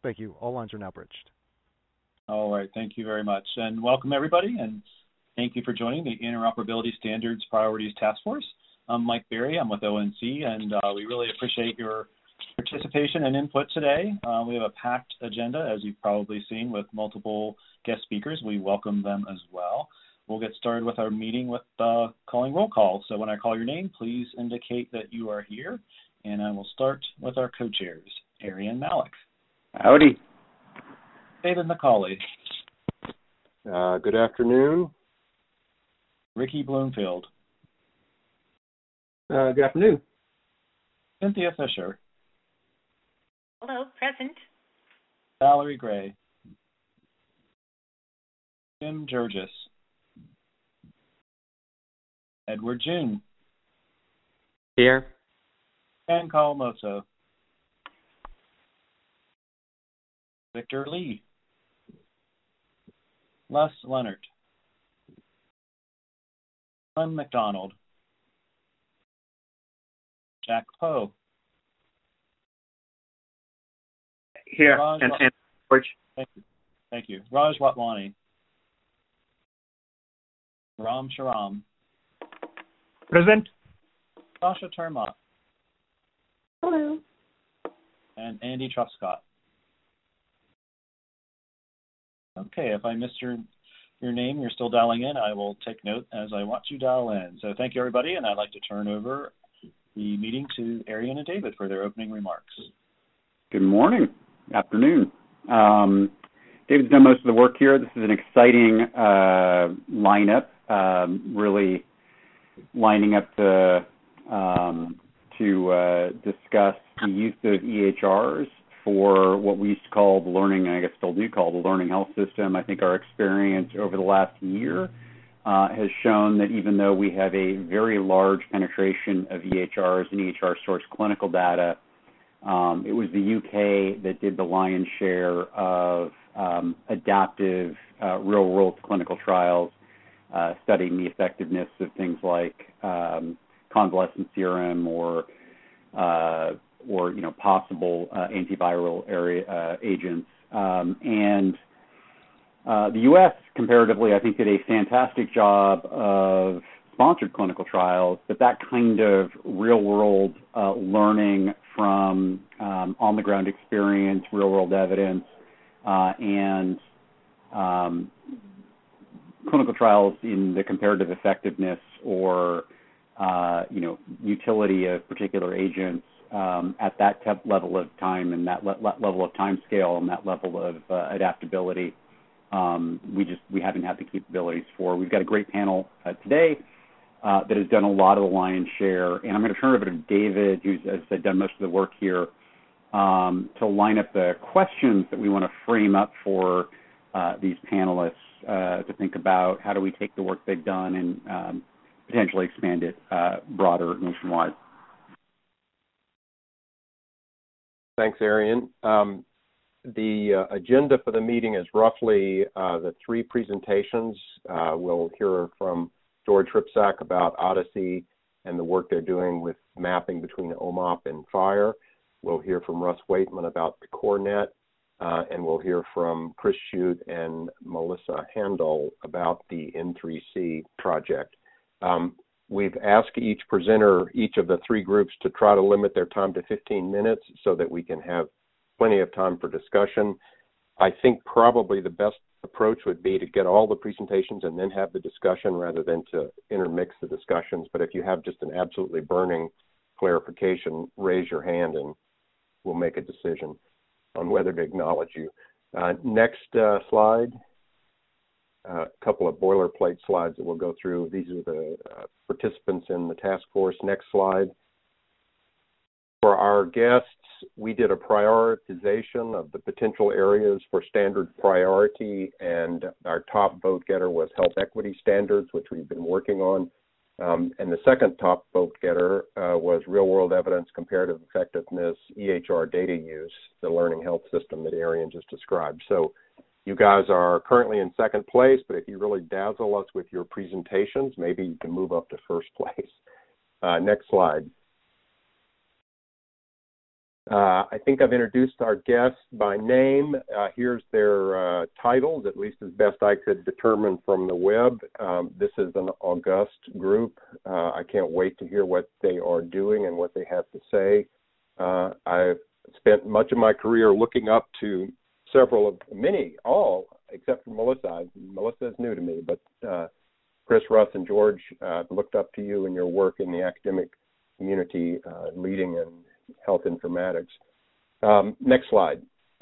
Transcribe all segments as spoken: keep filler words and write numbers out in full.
Thank you. All lines are now bridged. All right. Thank you very much. And welcome, everybody. And thank you for joining the Interoperability Standards Priorities Task Force. I'm Mike Berry. I'm with O N C, and uh, we really appreciate your participation and input today. Uh, we have a packed agenda, as you've probably seen, with multiple guest speakers. We welcome them as well. We'll get started with our meeting with uh, calling roll call. So when I call your name, please indicate that you are here. And I will start with our co-chairs, Arian Malik. Howdy. David McCauley. Uh, good afternoon. Ricky Bloomfield. Uh, good afternoon. Cynthia Fisher. Hello, present. Valerie Gray. Jim Jurgis. Edward June. Here. Ken Kawamoto. Victor Lee. Les Leonard. Glenn McDonald. Jack Poe. Here. Raj and, Wa- and George. Thank you. Thank you. Raj Watwani. Ram Sharam. Present. Sasha Termott. Hello. And Andy Truscott. Okay, if I missed your your name, you're still dialing in, I will take note as I watch you dial in. So thank you, everybody, and I'd like to turn over the meeting to Arian and David for their opening remarks. Good morning, afternoon. Um, David's done most of the work here. This is an exciting uh, lineup, um, really lining up to, um, to uh, discuss the use of E H Rs for what we used to call the learning, and I guess still do call the learning health system. I think our experience over the last year uh, has shown that even though we have a very large penetration of E H Rs and E H R source clinical data, um, it was the U K that did the lion's share of um, adaptive uh, real-world clinical trials, uh, studying the effectiveness of things like um, convalescent serum or uh, or you know possible uh, antiviral area, uh, agents. Um, and uh, the U S comparatively, I think, did a fantastic job of sponsored clinical trials, but that kind of real-world uh, learning from um, on-the-ground experience, real-world evidence, uh, and um, clinical trials in the comparative effectiveness or uh, you know utility of particular agents um, at that te- level of time and that le- le- level of time scale and that level of uh, adaptability. Um, we just we haven't had the capabilities for. We've got a great panel uh, today uh, that has done a lot of the lion's share, and I'm going to turn it over to David, who's, as I said, done most of the work here, um, to line up the questions that we want to frame up for uh, these panelists uh, to think about. How do we take the work they've done and um, potentially expand it uh, broader nationwide? Thanks, Arian. Um, the uh, agenda for the meeting is roughly uh, the three presentations. Uh, we'll hear from George Ripsack about Odyssey and the work they're doing with mapping between O M O P and FHIR. We'll hear from Russ Waitman about the CoreNet, uh, and we'll hear from Chris Shute and Melissa Handel about the N three C project. Um, we've asked each presenter, each of the three groups, to try to limit their time to fifteen minutes so that we can have plenty of time for discussion. I think probably the best approach would be to get all the presentations and then have the discussion rather than to intermix the discussions. But if you have just an absolutely burning clarification, raise your hand and we'll make a decision on whether to acknowledge you. Uh, next uh, slide. A uh, couple of boilerplate slides that we'll go through. These are the uh, participants in the task force. Next slide. For our guests, we did a prioritization of the potential areas for standard priority, and our top vote getter was health equity standards, which we've been working on. Um, and the second top vote getter uh, was real-world evidence, comparative effectiveness, E H R data use, the learning health system that Arian just described. So you guys are currently in second place, but if you really dazzle us with your presentations, maybe you can move up to first place. Uh, next slide. Uh, I think I've introduced our guests by name. Uh, here's their uh, titles, at least as best I could determine from the web. Um, this is an august group. Uh, I can't wait to hear what they are doing and what they have to say. Uh, I've spent much of my career looking up to several of, many, all, except for Melissa. Melissa is new to me, but uh, Chris, Russ, and George uh, looked up to you and your work in the academic community, uh, leading in health informatics. Um, next slide.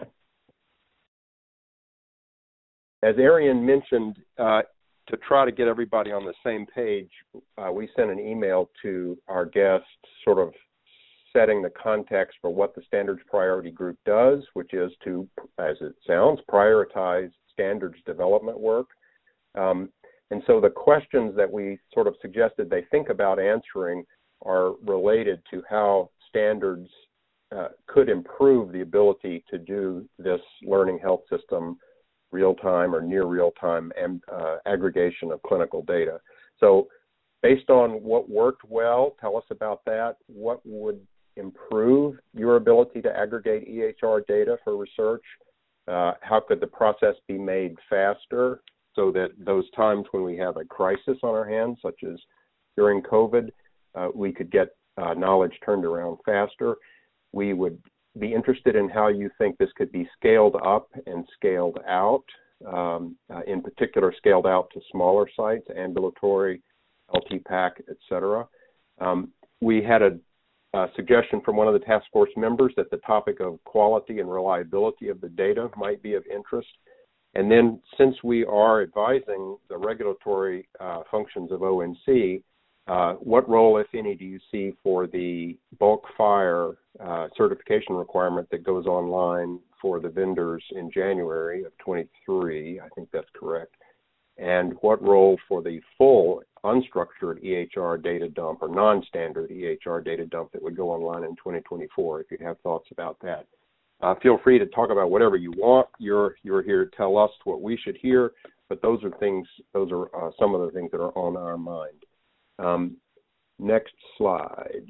As Arian mentioned, uh, to try to get everybody on the same page, uh, we sent an email to our guests sort of setting the context for what the Standards Priority Group does, which is to, as it sounds, prioritize standards development work. Um, and so the questions that we sort of suggested they think about answering are related to how standards uh, could improve the ability to do this learning health system real-time or near real-time and uh, aggregation of clinical data. So based on what worked well, tell us about that. What would improve your ability to aggregate E H R data for research? Uh, how could the process be made faster so that those times when we have a crisis on our hands, such as during COVID, uh, we could get Uh, knowledge turned around faster? We would be interested in how you think this could be scaled up and scaled out, um, uh, in particular scaled out to smaller sites, ambulatory, L T PAC, et cetera. Um, we had a, a suggestion from one of the task force members that the topic of quality and reliability of the data might be of interest. And then since we are advising the regulatory uh, functions of O N C, Uh, what role, if any, do you see for the bulk fire uh, certification requirement that goes online for the vendors in January of twenty-three? I think that's correct. And what role for the full unstructured E H R data dump or non-standard E H R data dump that would go online in twenty twenty-four, if you have thoughts about that? Uh, feel free to talk about whatever you want. You're, you're here to tell us what we should hear, but those are things, those are uh, some of the things that are on our mind. Um, next slide.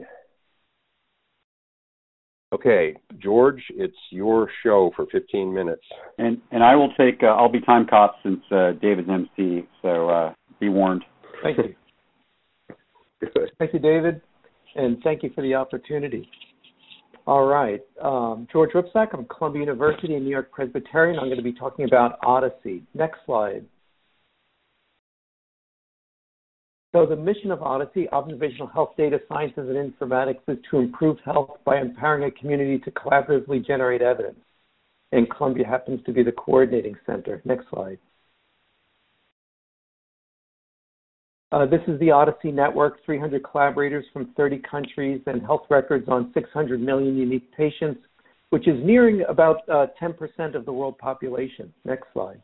Okay, George, it's your show for fifteen minutes. And and I will take, uh, I'll be time cop since uh, David's M C, so uh, be warned. Thank you. Good. Thank you, David, and thank you for the opportunity. All right, um, George Ripsack, I'm Columbia University and New York Presbyterian. I'm going to be talking about Odyssey. Next slide. So the mission of Odyssey, Observational Health Data Sciences and Informatics, is to improve health by empowering a community to collaboratively generate evidence. And Columbia happens to be the coordinating center. Next slide. Uh, this is the Odyssey network, three hundred collaborators from thirty countries and health records on six hundred million unique patients, which is nearing about uh, ten percent of the world population. Next slide.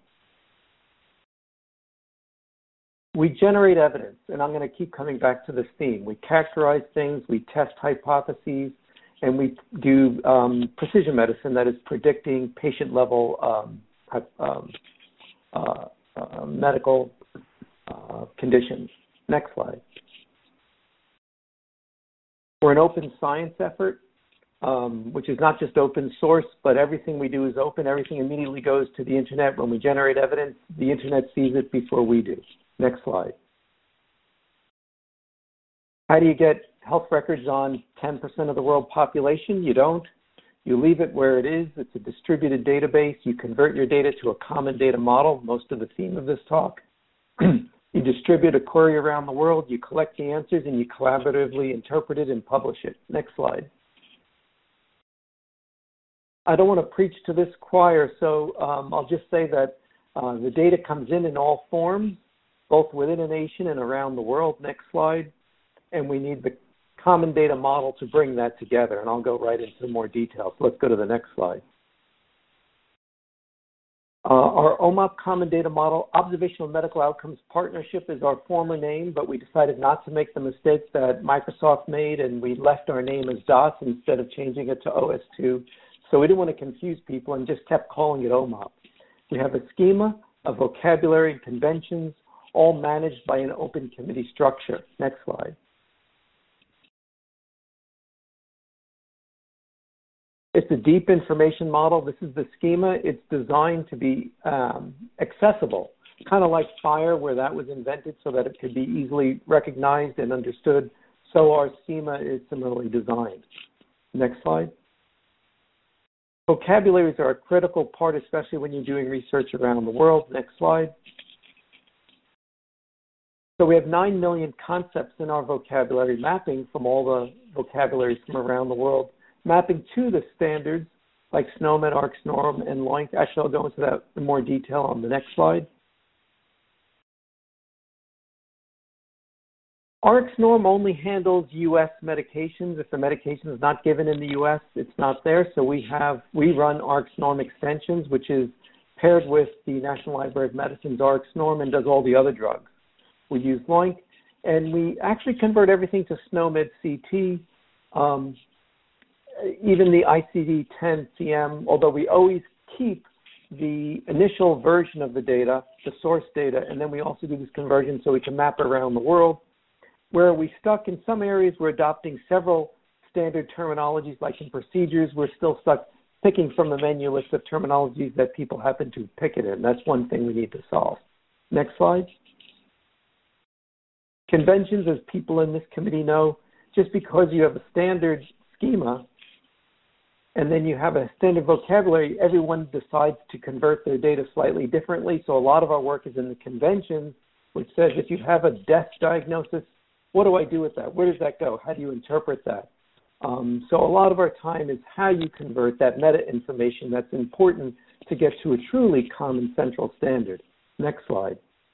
We generate evidence, and I'm going to keep coming back to this theme. We characterize things, we test hypotheses, and we do um, precision medicine, that is predicting patient-level um, um, uh, uh, medical uh, conditions. Next slide. We're an open science effort, um, which is not just open source, but everything we do is open. Everything immediately goes to the internet. When we generate evidence, the internet sees it before we do. Next slide. How do you get health records on ten percent of the world population? You don't. You leave it where it is. It's a distributed database. You convert your data to a common data model, most of the theme of this talk. You distribute a query around the world, you collect the answers, and you collaboratively interpret it and publish it. Next slide. I don't want to preach to this choir, so um, I'll just say that uh, the data comes in in all forms, both within a nation and around the world. Next slide. And we need the common data model to bring that together, and I'll go right into more details. Let's go to the next slide. Uh, our O M O P Common Data Model, Observational Medical Outcomes Partnership, is our former name, but we decided not to make the mistakes that Microsoft made, and we left our name as DOS instead of changing it to O S two. So we didn't want to confuse people and just kept calling it O M O P. We have a schema, a vocabulary, and conventions, all managed by an open committee structure. Next slide. It's a deep information model. This is the schema. It's designed to be um, accessible, kind of like FHIR, where that was invented so that it could be easily recognized and understood. So our schema is similarly designed. Next slide. Vocabularies are a critical part, especially when you're doing research around the world. Next slide. So we have nine million concepts in our vocabulary, mapping from all the vocabularies from around the world, mapping to the standards like SNOMED, ARC-SNORM, and LOINC. Actually, I'll go into that in more detail on the next slide. ARC-SNORM only handles U S medications. If the medication is not given in the U S, it's not there. So we have we run ARC-SNORM extensions, which is paired with the National Library of Medicine's ARC-SNORM and does all the other drugs. We use LOINC, and we actually convert everything to SNOMED C T, um, even the I C D ten C M, although we always keep the initial version of the data, the source data, and then we also do this conversion so we can map around the world. Where we stuck in some areas, we're adopting several standard terminologies, like in procedures, we're still stuck picking from the menu list of terminologies that people happen to pick it in. That's one thing we need to solve. Next slide. Conventions, as people in this committee know, just because you have a standard schema and then you have a standard vocabulary, everyone decides to convert their data slightly differently. So a lot of our work is in the conventions, which says if you have a death diagnosis, what do I do with that? Where does that go? How do you interpret that? Um, so a lot of our time is how you convert that meta information that's important to get to a truly common central standard. Next slide.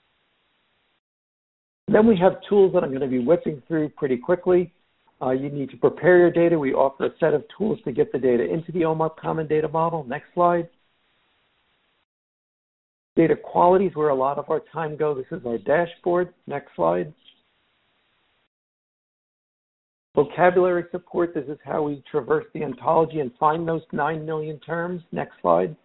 Then we have tools that I'm going to be whipping through pretty quickly. Uh, you need to prepare your data. We offer a set of tools to get the data into the O M U P Common Data Model. Next slide. Data quality is where a lot of our time goes. This is our dashboard. Next slide. Vocabulary support. This is how we traverse the ontology and find those nine million terms. Next slide.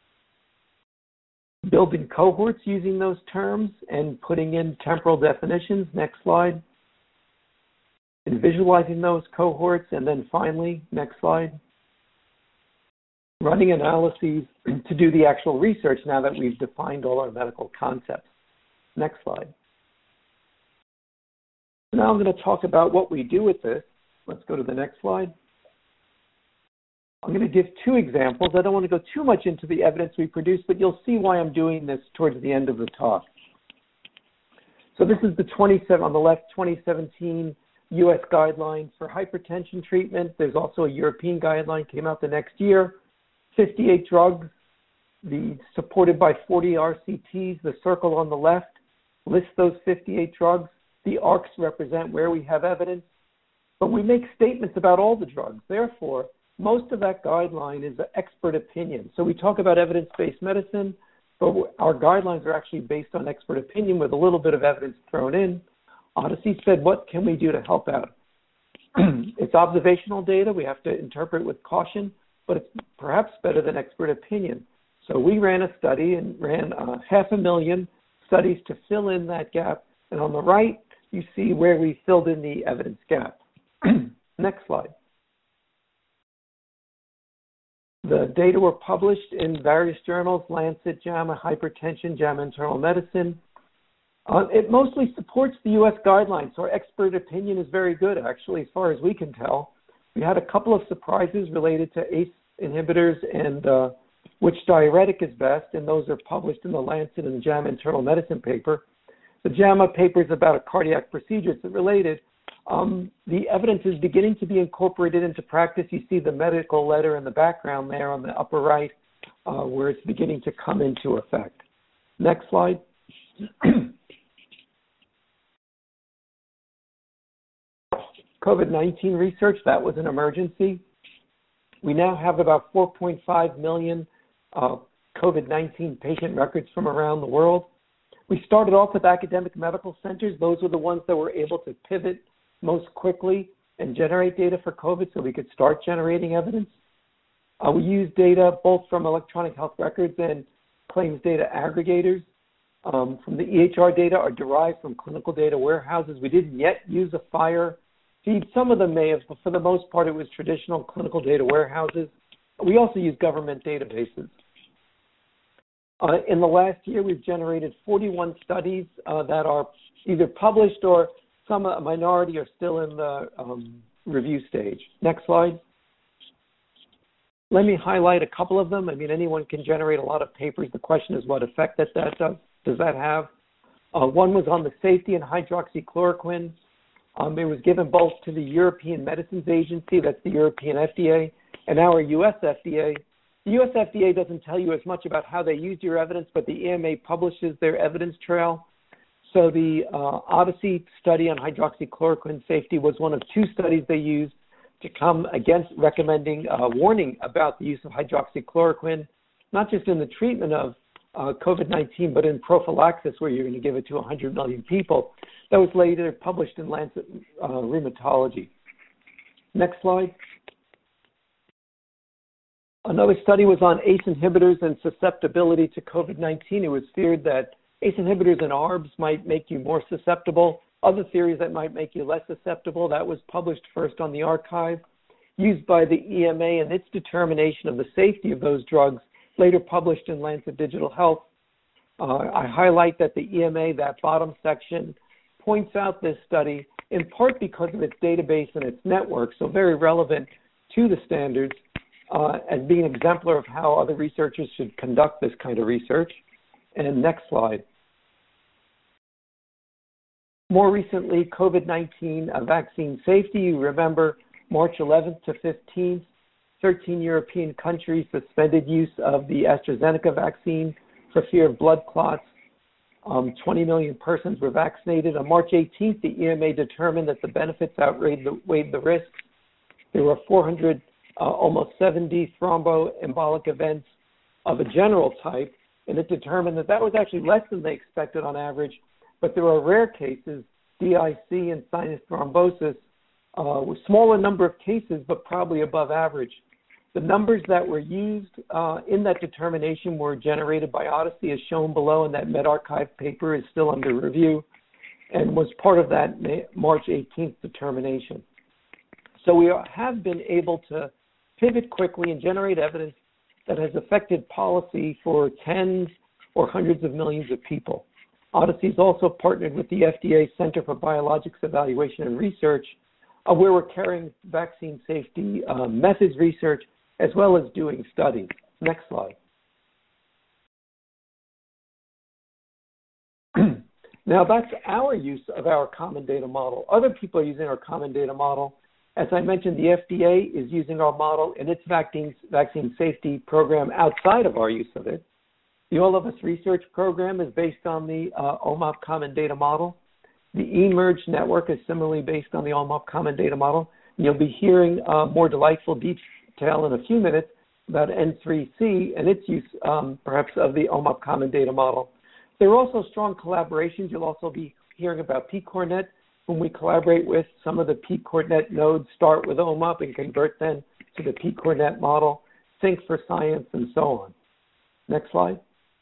Building cohorts using those terms and putting in temporal definitions. Next slide. And visualizing those cohorts. And then finally, next slide. Running analyses to do the actual research now that we've defined all our medical concepts. Next slide. Now I'm going to talk about what we do with this. Let's go to the next slide. I'm going to give two examples. I don't want to go too much into the evidence we produce, but you'll see why I'm doing this towards the end of the talk. So this is the twenty-seven on the left, twenty seventeen U S guidelines for hypertension treatment. There's also a European guideline came out the next year. fifty-eight drugs, the supported by forty R C Ts. The circle on the left lists those fifty-eight drugs. The arcs represent where we have evidence, but we make statements about all the drugs. Therefore, most of that guideline is an expert opinion. So we talk about evidence-based medicine, but our guidelines are actually based on expert opinion with a little bit of evidence thrown in. Odyssey said, what can we do to help out? It's observational data. We have to interpret with caution, but it's perhaps better than expert opinion. So we ran a study and ran uh, half a million studies to fill in that gap. And on the right, you see where we filled in the evidence gap. Next slide. The data were published in various journals, Lancet, JAMA Hypertension, JAMA Internal Medicine. Uh, it mostly supports the U S guidelines, so our expert opinion is very good, actually, as far as we can tell. We had a couple of surprises related to A C E inhibitors and uh, which diuretic is best, and those are published in the Lancet and the JAMA Internal Medicine paper. The JAMA paper is about a cardiac procedure. It's related. Um, the evidence is beginning to be incorporated into practice. You see the medical letter in the background there on the upper right, uh, where it's beginning to come into effect. Next slide. COVID nineteen research, that was an emergency. We now have about four point five million uh, COVID nineteen patient records from around the world. We started off with academic medical centers. Those were the ones that were able to pivot most quickly and generate data for COVID so we could start generating evidence. Uh, we use data both from electronic health records and claims data aggregators. Um, from the E H R data are derived from clinical data warehouses. We didn't yet use a FHIR feed. Some of them may have, but for the most part, it was traditional clinical data warehouses. We also use government databases. Uh, in the last year, we've generated forty-one studies uh, that are either published or some, a minority, are still in the um, review stage. Next slide. Let me highlight a couple of them. I mean, anyone can generate a lot of papers. The question is what effect that, that does, does that have? Uh, one was on the safety in hydroxychloroquine. Um, it was given both to the European Medicines Agency, that's the European F D A, and our U S F D A. The U S F D A doesn't tell you as much about how they used your evidence, but the E M A publishes their evidence trail. So the uh, Odyssey study on hydroxychloroquine safety was one of two studies they used to come against recommending uh, warning about the use of hydroxychloroquine, not just in the treatment of uh, COVID nineteen, but in prophylaxis, where you're going to give it to one hundred million people. That was later published in Lancet uh, Rheumatology. Next slide. Another study was on A C E inhibitors and susceptibility to COVID nineteen. It was feared that A C E inhibitors and A R Bs might make you more susceptible. Other theories that might make you less susceptible. That was published first on the archive, used by the E M A and its determination of the safety of those drugs, later published in Lancet Digital Health. Uh, I highlight that the E M A, that bottom section, points out this study in part because of its database and its network, so very relevant to the standards, uh, as being an exemplar of how other researchers should conduct this kind of research. And next slide. More recently, COVID nineteen uh, vaccine safety. You remember March eleventh to fifteenth, thirteen European countries suspended use of the AstraZeneca vaccine for fear of blood clots. Um, twenty million persons were vaccinated. On March eighteenth, the E M A determined that the benefits outweighed the, weighed the risks. There were four hundred, uh, almost seventy thromboembolic events of a general type, and it determined that that was actually less than they expected on average. But there are rare cases, D I C and sinus thrombosis, uh, with smaller number of cases, but probably above average. The numbers that were used uh, in that determination were generated by Odyssey, as shown below, and that medRxiv paper is still under review and was part of that May, March eighteenth determination. So we are, have been able to pivot quickly and generate evidence that has affected policy for tens or hundreds of millions of people. Odyssey is also partnered with the F D A Center for Biologics Evaluation and Research, uh, where we're carrying vaccine safety uh, methods research as well as doing studies. Next slide. Now that's our use of our common data model. Other people are using our common data model. As I mentioned, the F D A is using our model in its vaccine, vaccine safety program outside of our use of it. The All of Us research program is based on the uh, O M O P Common Data Model. The eMERGE network is similarly based on the O M O P Common Data Model. And you'll be hearing uh, more delightful detail in a few minutes about N three C and its use, um, perhaps, of the O M O P Common Data Model. There are also strong collaborations. You'll also be hearing about P COREnet, whom we collaborate with. Some of the P COREnet nodes start with O M O P and convert then to the P COREnet model, Think for Science, and so on. Next slide.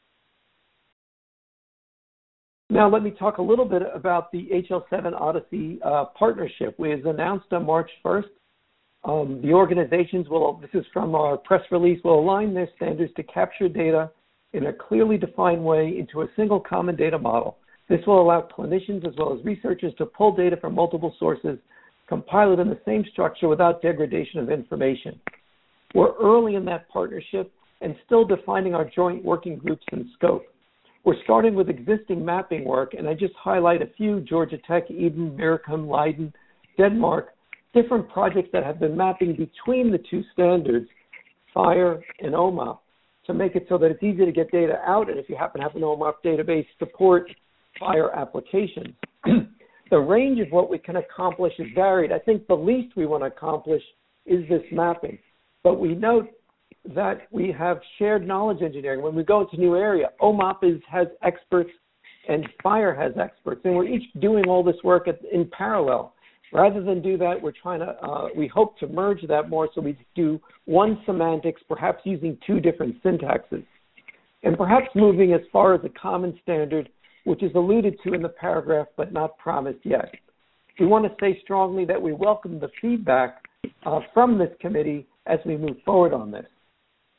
Now let me talk a little bit about the H L seven Odyssey uh, partnership. We was announced on March first. Um, the organizations will, this is from our press release, will align their standards to capture data in a clearly defined way into a single common data model. This will allow clinicians as well as researchers to pull data from multiple sources, compile it in the same structure without degradation of information. We're early in that partnership and still defining our joint working groups and scope. We're starting with existing mapping work, and I just highlight a few: Georgia Tech, Eden, Miricum, Leiden, Denmark, different projects that have been mapping between the two standards, FHIR and O M O P, to make it so that it's easy to get data out, and if you happen to have an O M O P database, support FHIR applications. The range of what we can accomplish is varied. I think the least we want to accomplish is this mapping, but we note that we have shared knowledge engineering. When we go into a new area, O M O P is, has experts and FHIR has experts, and we're each doing all this work at, in parallel. Rather than do that, we're trying to, uh, we hope to merge that more so we do one semantics, perhaps using two different syntaxes, and perhaps moving as far as a common standard, which is alluded to in the paragraph but not promised yet. We want to say strongly that we welcome the feedback uh, from this committee as we move forward on this.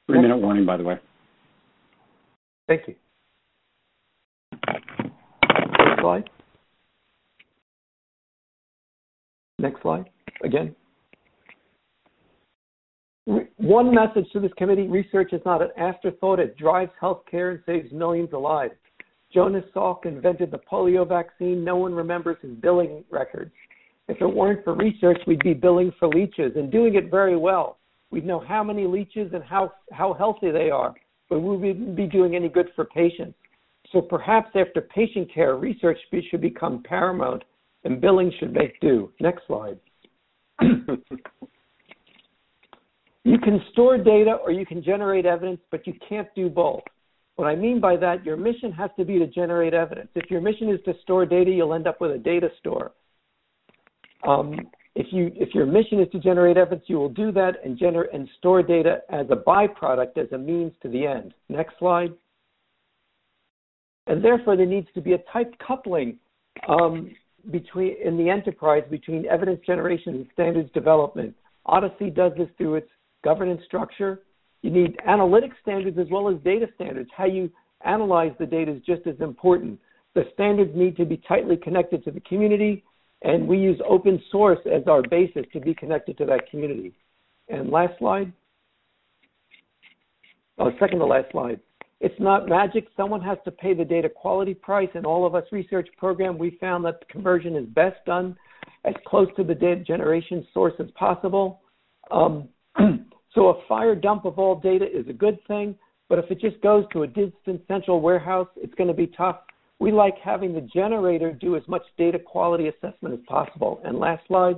Three-minute warning, by the way. Thank you. Next slide. Next slide. Again. One message to this committee: research is not an afterthought. It drives healthcare and saves millions of lives. Jonas Salk invented the polio vaccine. No one remembers his billing records. If it weren't for research, we'd be billing for leeches and doing it very well. We'd know how many leeches and how, how healthy they are, but we wouldn't be doing any good for patients. So perhaps after patient care, research should become paramount and billing should make do. Next slide. You can store data or you can generate evidence, but you can't do both. What I mean by that, your mission has to be to generate evidence. If your mission is to store data, you'll end up with a data store. Um, if, you, if your mission is to generate evidence, you will do that and, gener- and store data as a byproduct, as a means to the end. Next slide. And therefore, there needs to be a tight coupling um, between, in the enterprise between evidence generation and standards development. Odyssey does this through its governance structure. You need analytic standards as well as data standards. How you analyze the data is just as important. The standards need to be tightly connected to the community, and we use open source as our basis to be connected to that community. And last slide. Oh, second to last slide. It's not magic. Someone has to pay the data quality price. In all of us research program, we found that the conversion is best done as close to the data generation source as possible. Um, so a fire dump of all data is a good thing, but if it just goes to a distant central warehouse, it's going to be tough. We like having the generator do as much data quality assessment as possible. And last slide.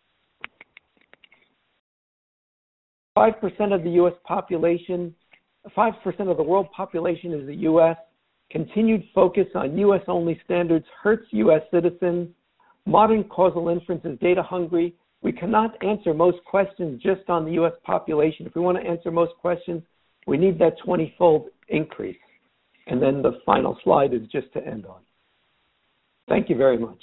five percent of the U S population, five percent of the world population is the U S. Continued focus on U S-only standards hurts U S citizens. Modern causal inference is data hungry. We cannot answer most questions just on the U S population. If we want to answer most questions, we need that twenty-fold increase. And then the final slide is just to end on. Thank you very much.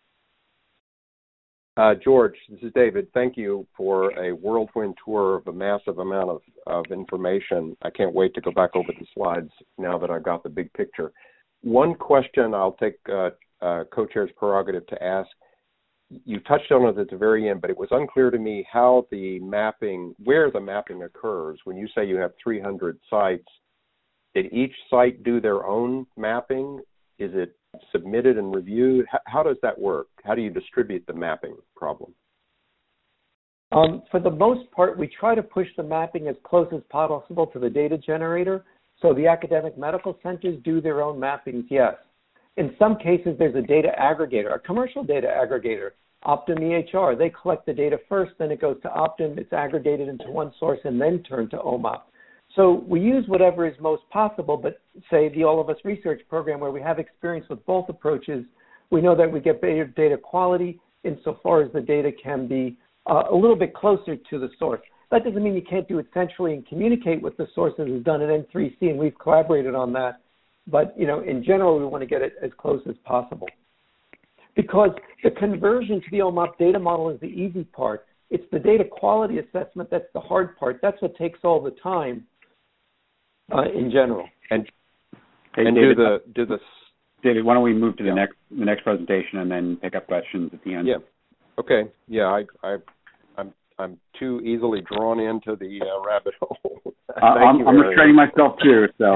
Uh, George, this is David. Thank you for a whirlwind tour of a massive amount of, of information. I can't wait to go back over the slides now that I've got the big picture. One question I'll take uh, uh, co-chair's prerogative to ask. You touched on it at the very end, but it was unclear to me how the mapping, where the mapping occurs. When you say you have three hundred sites, did each site do their own mapping? Is it submitted and reviewed? How, how does that work? How do you distribute the mapping problem? Um, for the most part, we try to push the mapping as close as possible to the data generator. So the academic medical centers do their own mappings, yes. In some cases, there's a data aggregator, a commercial data aggregator, Optum E H R. They collect the data first, then it goes to Optum, it's aggregated into one source, and then turned to O M O P. So we use whatever is most possible, but say the All of Us research program where we have experience with both approaches, we know that we get better data quality insofar as the data can be uh, a little bit closer to the source. That doesn't mean you can't do it centrally and communicate with the sources as done in N three C, and we've collaborated on that. But, you know, in general, we want to get it as close as possible. Because the conversion to the O M O P data model is the easy part. It's the data quality assessment that's the hard part. That's what takes all the time uh, in general. And, hey, and David, do the do the David, why don't we move to the yeah. next the next presentation and then pick up questions at the end? Yeah. Okay. Yeah, I, I I'm I'm too easily drawn into the uh, rabbit hole. uh, I'm, I'm restraining myself too. So.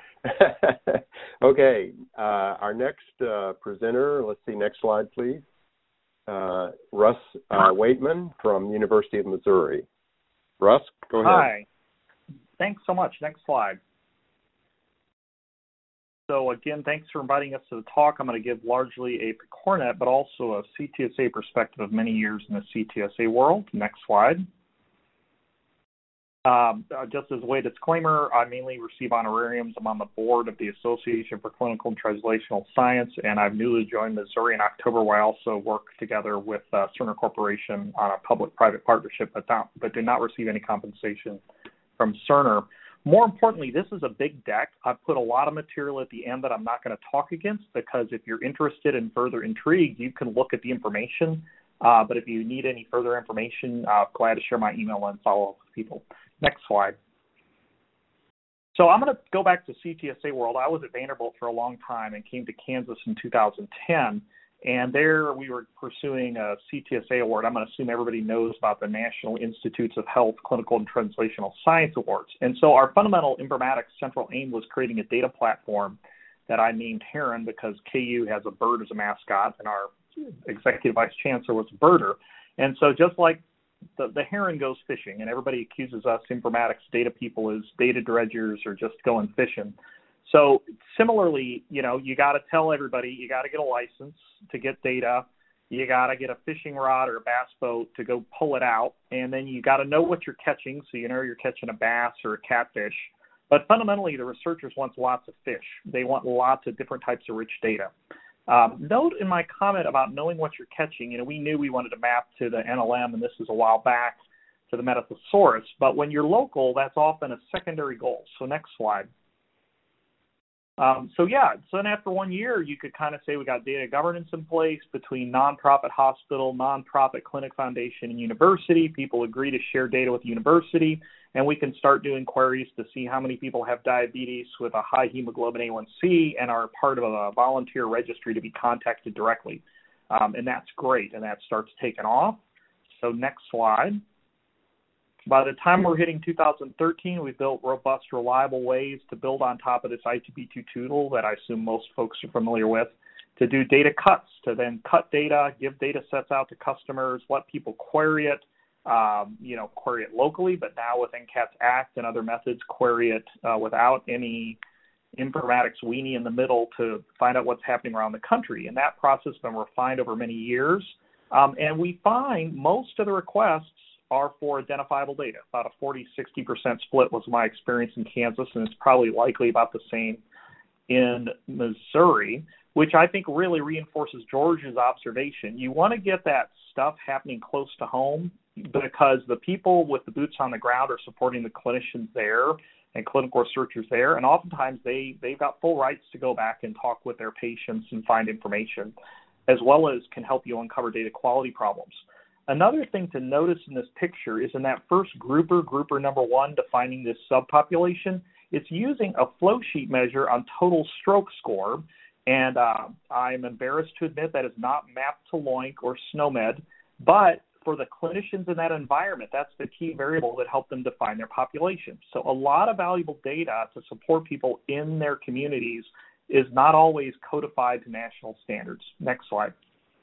Okay, uh, our next uh, presenter, let's see, next slide, please. Uh, Russ uh, Waitman from University of Missouri. Russ, go ahead. Hi. Thanks so much. Next slide. So again, thanks for inviting us to the talk. I'm going to give largely a PCORNet, but also a C T S A perspective of many years in the C T S A world. Next slide. Um, uh, just as a way disclaimer, I mainly receive honorariums. I'm on the board of the Association for Clinical and Translational Science, and I've newly joined Missouri in October, where I also work together with uh, Cerner Corporation on a public-private partnership, but, not, but do not receive any compensation from Cerner. More importantly, this is a big deck. I've put a lot of material at the end that I'm not going to talk against, because if you're interested and further intrigued, you can look at the information. Uh, but if you need any further information, I'm uh, glad to share my email and follow up with people. Next slide. So I'm going to go back to C T S A world. I was at Vanderbilt for a long time and came to Kansas in two thousand ten. And there we were pursuing a C T S A award. I'm going to assume everybody knows about the National Institutes of Health Clinical and Translational Science Awards. And so our fundamental informatics central aim was creating a data platform that I named Heron because K U has a bird as a mascot, and our executive vice chancellor was a birder. And so just like the, the heron goes fishing, and everybody accuses us informatics data people as data dredgers or just going fishing. So similarly, you know, you got to tell everybody you got to get a license to get data. You got to get a fishing rod or a bass boat to go pull it out. And then you got to know what you're catching, so you know you're catching a bass or a catfish. But fundamentally, the researchers want lots of fish. They want lots of different types of rich data. Um, note in my comment about knowing what you're catching, you know, we knew we wanted to map to the N L M, and this is a while back, to the Metathesaurus. But when you're local, that's often a secondary goal. So next slide. Um, so yeah, so then after one year, you could kind of say we got data governance in place between nonprofit hospital, nonprofit clinic foundation, and university. People agree to share data with the university, and we can start doing queries to see how many people have diabetes with a high hemoglobin A one C and are part of a volunteer registry to be contacted directly. Um, and that's great, and that starts taking off. So next slide. By the time we're hitting two thousand thirteen, we built robust, reliable ways to build on top of this I two B two tool that I assume most folks are familiar with, to do data cuts, to then cut data, give data sets out to customers, let people query it, um, you know, query it locally, but now with N C A T S Act and other methods, query it uh, without any informatics weenie in the middle to find out what's happening around the country. And that process has been refined over many years. Um, and we find most of the requests are for identifiable data. About a forty, sixty percent split was my experience in Kansas, and it's probably likely about the same in Missouri, which I think really reinforces George's observation. You want to get that stuff happening close to home because the people with the boots on the ground are supporting the clinicians there and clinical researchers there, and oftentimes they, they've got full rights to go back and talk with their patients and find information, as well as can help you uncover data quality problems. Another thing to notice in this picture is in that first grouper, grouper number one, defining this subpopulation, it's using a flow sheet measure on total stroke score. And uh, I'm embarrassed to admit that is not mapped to LOINC or SNOMED, but for the clinicians in that environment, that's the key variable that helped them define their population. So a lot of valuable data to support people in their communities is not always codified to national standards. Next slide.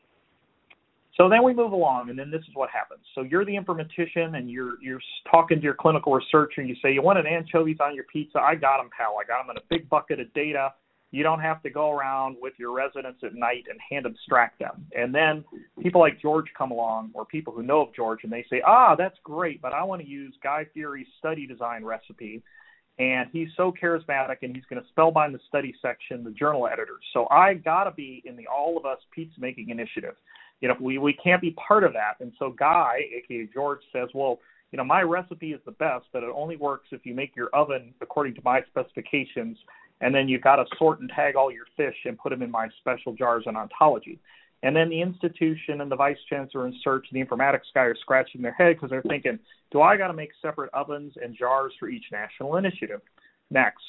So then we move along, and then this is what happens. So you're the informatician, and you're you're talking to your clinical researcher, and you say, you wanted anchovies on your pizza? I got them, pal. I got them in a big bucket of data. You don't have to go around with your residents at night and hand abstract them. And then people like George come along, or people who know of George, and they say, ah, that's great, but I want to use Guy Fieri's study design recipe, and he's so charismatic, and he's going to spellbind the study section, the journal editors. So I got to be in the All of Us Pizza Making Initiative. You know, we, we can't be part of that. And so Guy, a k a. George, says, well, you know, my recipe is the best, but it only works if you make your oven according to my specifications, and then you've got to sort and tag all your fish and put them in my special jars on ontology. And then the institution and the vice chancellor and search and the informatics guy are scratching their head because they're thinking, do I got to make separate ovens and jars for each national initiative? Next.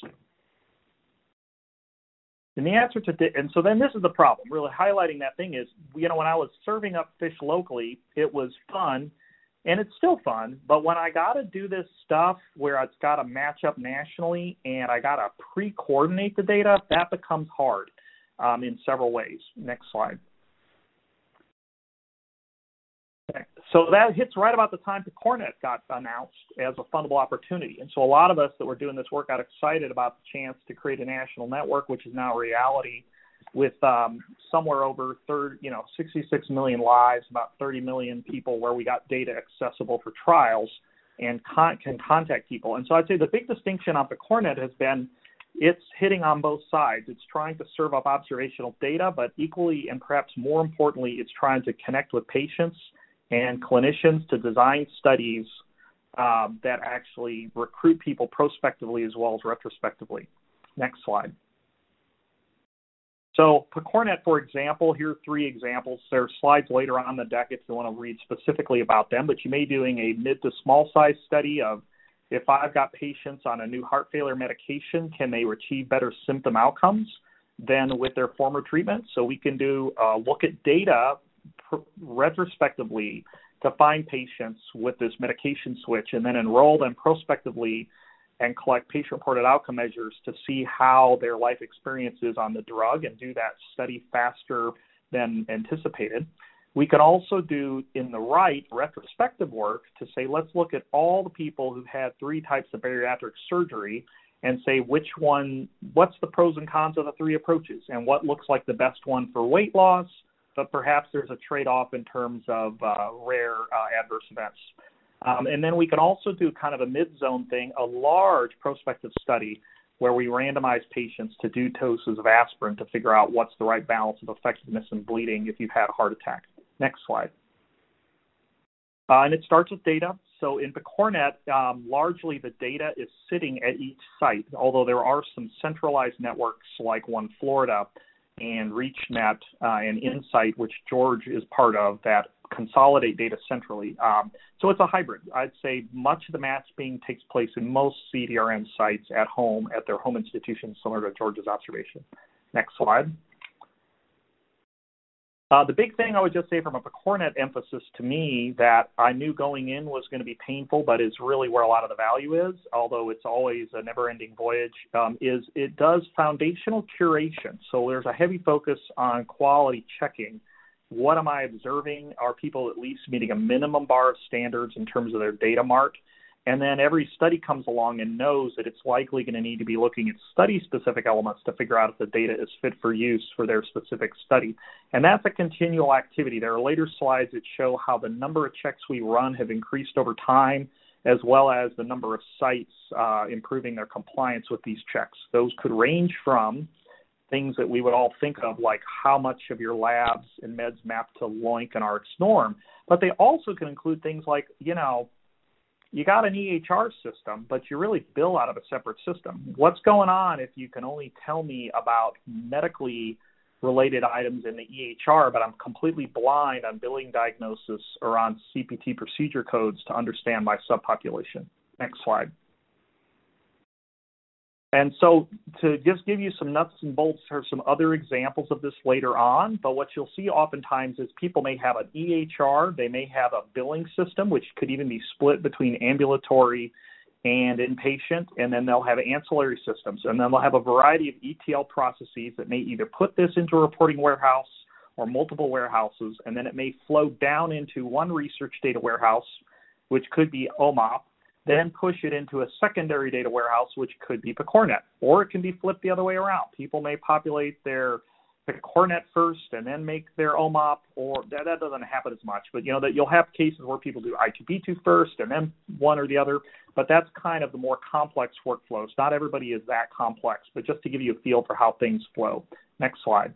And the answer to, and so then this is the problem, really highlighting that thing is, you know, when I was serving up fish locally, it was fun, and it's still fun, but when I got to do this stuff where it's got to match up nationally and I got to pre-coordinate the data, that becomes hard um, in several ways. Next slide. Okay. So that hits right about the time PCORnet got announced as a fundable opportunity. And so a lot of us that were doing this work got excited about the chance to create a national network, which is now a reality, with um, somewhere over thirty, you know, sixty-six million lives, about thirty million people where we got data accessible for trials and con- can contact people. And so I'd say the big distinction on PCORnet has been it's hitting on both sides. It's trying to serve up observational data, but equally and perhaps more importantly, it's trying to connect with patients and clinicians to design studies um, that actually recruit people prospectively as well as retrospectively. Next slide. So PCORnet, for example, here are three examples. There are slides later on in the deck if you want to read specifically about them, but you may be doing a mid to small size study of If I've got patients on a new heart failure medication, can they achieve better symptom outcomes than with their former treatment? So we can do uh, look at data pr- retrospectively to find patients with this medication switch and then enroll them prospectively and collect patient-reported outcome measures to see how their life experience is on the drug and do that study faster than anticipated. We can also do, in the right, retrospective work to say, let's look at all the people who've had three types of bariatric surgery and say which one, what's the pros and cons of the three approaches and what looks like the best one for weight loss, but perhaps there's a trade-off in terms of uh, rare uh, adverse events. Um, and then we can also do kind of a mid-zone thing, a large prospective study where we randomize patients to do doses of aspirin to figure out what's the right balance of effectiveness and bleeding if you've had a heart attack. Next slide. Uh, and it starts with data. So in PCORNet, um, largely the data is sitting at each site, although there are some centralized networks like One Florida and ReachNet uh, and Insight, which George is part of, that consolidate data centrally. Um, so it's a hybrid. I'd say much of the matching takes place in most C D R N sites at home, at their home institutions, similar to George's observation. Next slide. Uh, the big thing I would just say from a PCORNet emphasis to me that I knew going in was going to be painful, but is really where a lot of the value is, although it's always a never-ending voyage, um, is it does foundational curation. So there's a heavy focus on quality checking. What am I observing? Are people at least meeting a minimum bar of standards in terms of their data mart? And then every study comes along and knows that it's likely going to need to be looking at study-specific elements to figure out if the data is fit for use for their specific study. And that's a continual activity. There are later slides that show how the number of checks we run have increased over time, as well as the number of sites uh, improving their compliance with these checks. Those could range from things that we would all think of, like how much of your labs and meds map to LOINC and R X norm, but they also can include things like, you know, you got an E H R system, but you really bill out of a separate system. What's going on if you can only tell me about medically related items in the E H R, but I'm completely blind on billing diagnosis or on C P T procedure codes to understand my subpopulation? Next slide. And so to just give you some nuts and bolts, or some other examples of this later on, but what you'll see oftentimes is people may have an E H R, they may have a billing system, which could even be split between ambulatory and inpatient, and then they'll have ancillary systems, and then they'll have a variety of E T L processes that may either put this into a reporting warehouse or multiple warehouses, and then it may flow down into one research data warehouse, which could be O M O P, then push it into a secondary data warehouse, which could be PCORNet, or it can be flipped the other way around. People may populate their PCORNet first and then make their O M O P, or that, that doesn't happen as much, but you know that you'll have cases where people do I two B two first and then one or the other, but that's kind of the more complex workflows. Not everybody is that complex, but just to give you a feel for how things flow. Next slide.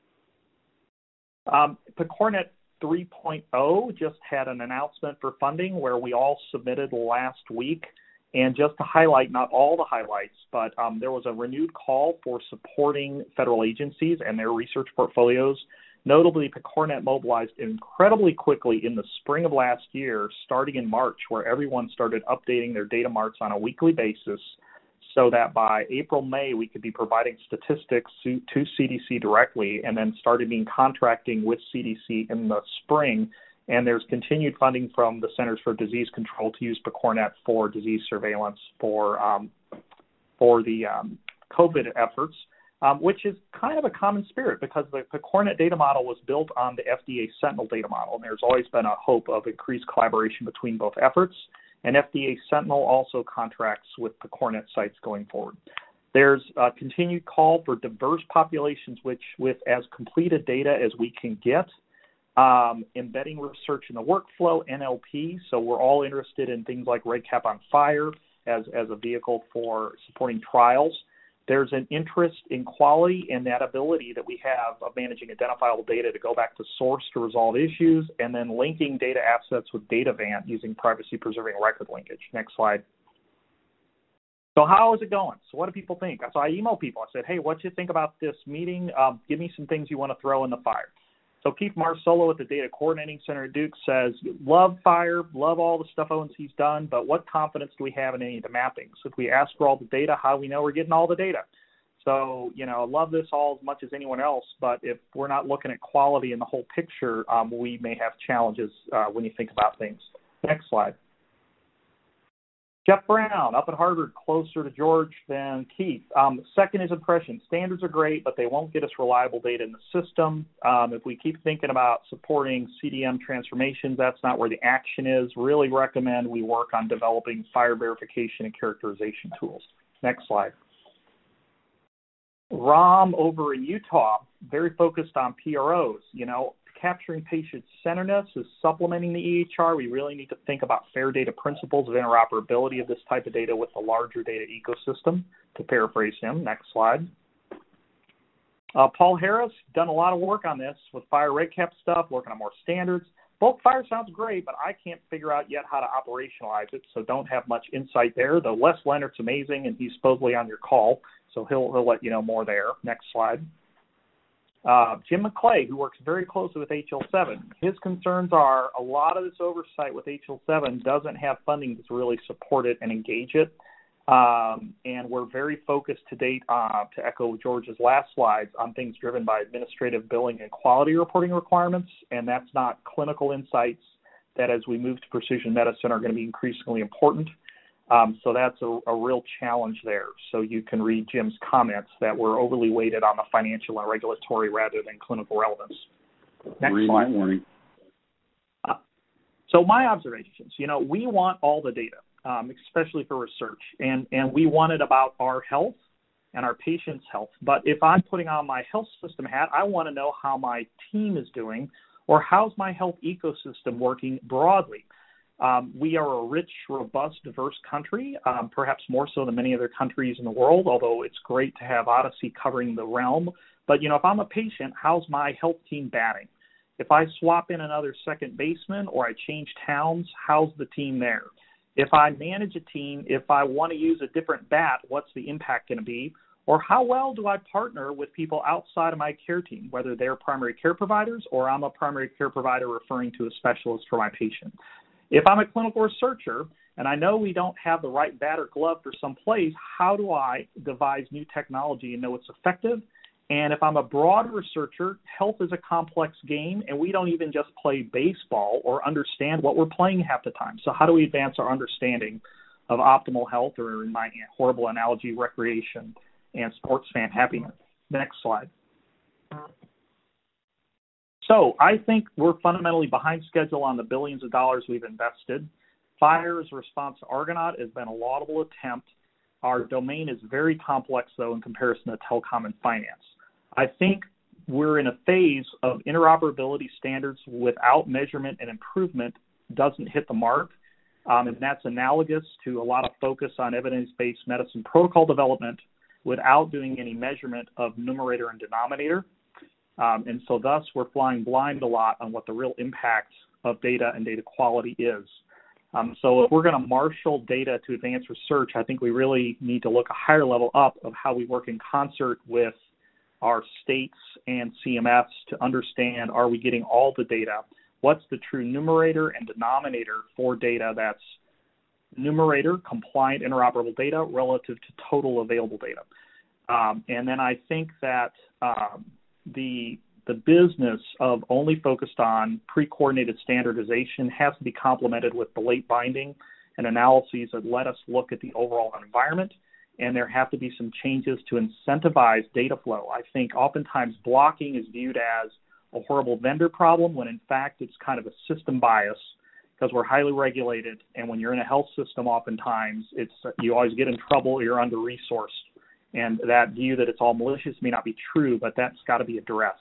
Um, PCORNet three point oh just had an announcement for funding where we all submitted last week. And just to highlight, not all the highlights, but um, there was a renewed call for supporting federal agencies and their research portfolios. Notably, PCORNet mobilized incredibly quickly in the spring of last year, starting in March, where everyone started updating their data marts on a weekly basis, so that by April, May, we could be providing statistics to, to C D C directly, and then started being contracting with C D C in the spring. And there's continued funding from the Centers for Disease Control to use PCORNet for disease surveillance for um, for the um, COVID efforts, um, which is kind of a common spirit because the PCORNet data model was built on the F D A Sentinel data model, and there's always been a hope of increased collaboration between both efforts. And F D A Sentinel also contracts with PCORNet sites going forward. There's a continued call for diverse populations, which with as complete a data as we can get. Um, embedding research in the workflow, N L P, so we're all interested in things like REDCap on FHIR as, as a vehicle for supporting trials. There's an interest in quality and that ability that we have of managing identifiable data to go back to source to resolve issues, and then linking data assets with DataVant using privacy-preserving record linkage. Next slide. So how is it going? So what do people think? So I emailed people. I said, hey, what do you think about this meeting? Um, give me some things you want to throw in the fire. So Keith Marsolo at the Data Coordinating Center at Duke says, love FHIR, love all the stuff O N C's done, but what confidence do we have in any of the mappings? If we ask for all the data, how do we know we're getting all the data? So, you know, I love this all as much as anyone else, but if we're not looking at quality in the whole picture, um, we may have challenges uh, when you think about things. Next slide. Jeff Brown, up at Harvard, closer to George than Keith. Um, second is impression. Standards are great, but they won't get us reliable data in the system. Um, if we keep thinking about supporting C D M transformations, that's not where the action is. Really recommend we work on developing FHIR verification and characterization tools. Next slide. Ram over in Utah, very focused on P R Os. You know, capturing patient-centeredness is supplementing the E H R. We really need to think about fair data principles of interoperability of this type of data with the larger data ecosystem, to paraphrase him. Next slide. Uh, Paul Harris, done a lot of work on this with FHIR RegCap stuff, working on more standards. Bulk FHIR sounds great, but I can't figure out yet how to operationalize it, so don't have much insight there. Though Les Leonard's amazing, and he's supposedly on your call, so he'll, he'll let you know more there. Next slide. Uh, Jim McClay, who works very closely with H L seven, his concerns are a lot of this oversight with H L seven doesn't have funding to really support it and engage it. Um, and we're very focused to date, uh, to echo George's last slides, on things driven by administrative billing and quality reporting requirements, and that's not clinical insights that as we move to precision medicine are going to be increasingly important. Um, so that's a, a real challenge there. So you can read Jim's comments that we're overly weighted on the financial and regulatory rather than clinical relevance. Next Read slide. my warning. Uh, so my observations, you know, we want all the data, um, especially for research, and, and we want it about our health and our patients' health. But if I'm putting on my health system hat, I want to know how my team is doing, or how's my health ecosystem working broadly. Um, we are a rich, robust, diverse country, um, perhaps more so than many other countries in the world, although it's great to have Odyssey covering the realm. But, you know, if I'm a patient, how's my health team batting? If I swap in another second baseman or I change towns, how's the team there? If I manage a team, if I want to use a different bat, what's the impact going to be? Or how well do I partner with people outside of my care team, whether they're primary care providers or I'm a primary care provider referring to a specialist for my patient? If I'm a clinical researcher and I know we don't have the right bat or glove for some place, how do I devise new technology and know it's effective? And if I'm a broad researcher, health is a complex game, and we don't even just play baseball or understand what we're playing half the time. So how do we advance our understanding of optimal health, or in my horrible analogy, recreation and sports fan happiness? Next slide. So I think we're fundamentally behind schedule on the billions of dollars we've invested. FHIR's response to Argonaut has been a laudable attempt. Our domain is very complex, though, in comparison to telecom and finance. I think we're in a phase of interoperability standards without measurement and improvement doesn't hit the mark, um, and that's analogous to a lot of focus on evidence-based medicine protocol development without doing any measurement of numerator and denominator. Um, and so thus we're flying blind a lot on what the real impact of data and data quality is. Um, so if we're going to marshal data to advance research, I think we really need to look a higher level up of how we work in concert with our states and C M S to understand, are we getting all the data? What's the true numerator and denominator for data that's numerator, compliant, interoperable data relative to total available data? Um, and then I think that um, the the business of only focused on pre-coordinated standardization has to be complemented with the late binding and analyses that let us look at the overall environment, and there have to be some changes to incentivize data flow. I think oftentimes blocking is viewed as a horrible vendor problem when in fact it's kind of a system bias because we're highly regulated, and when you're in a health system oftentimes it's you always get in trouble or you're under-resourced. And that view that it's all malicious may not be true, but that's got to be addressed.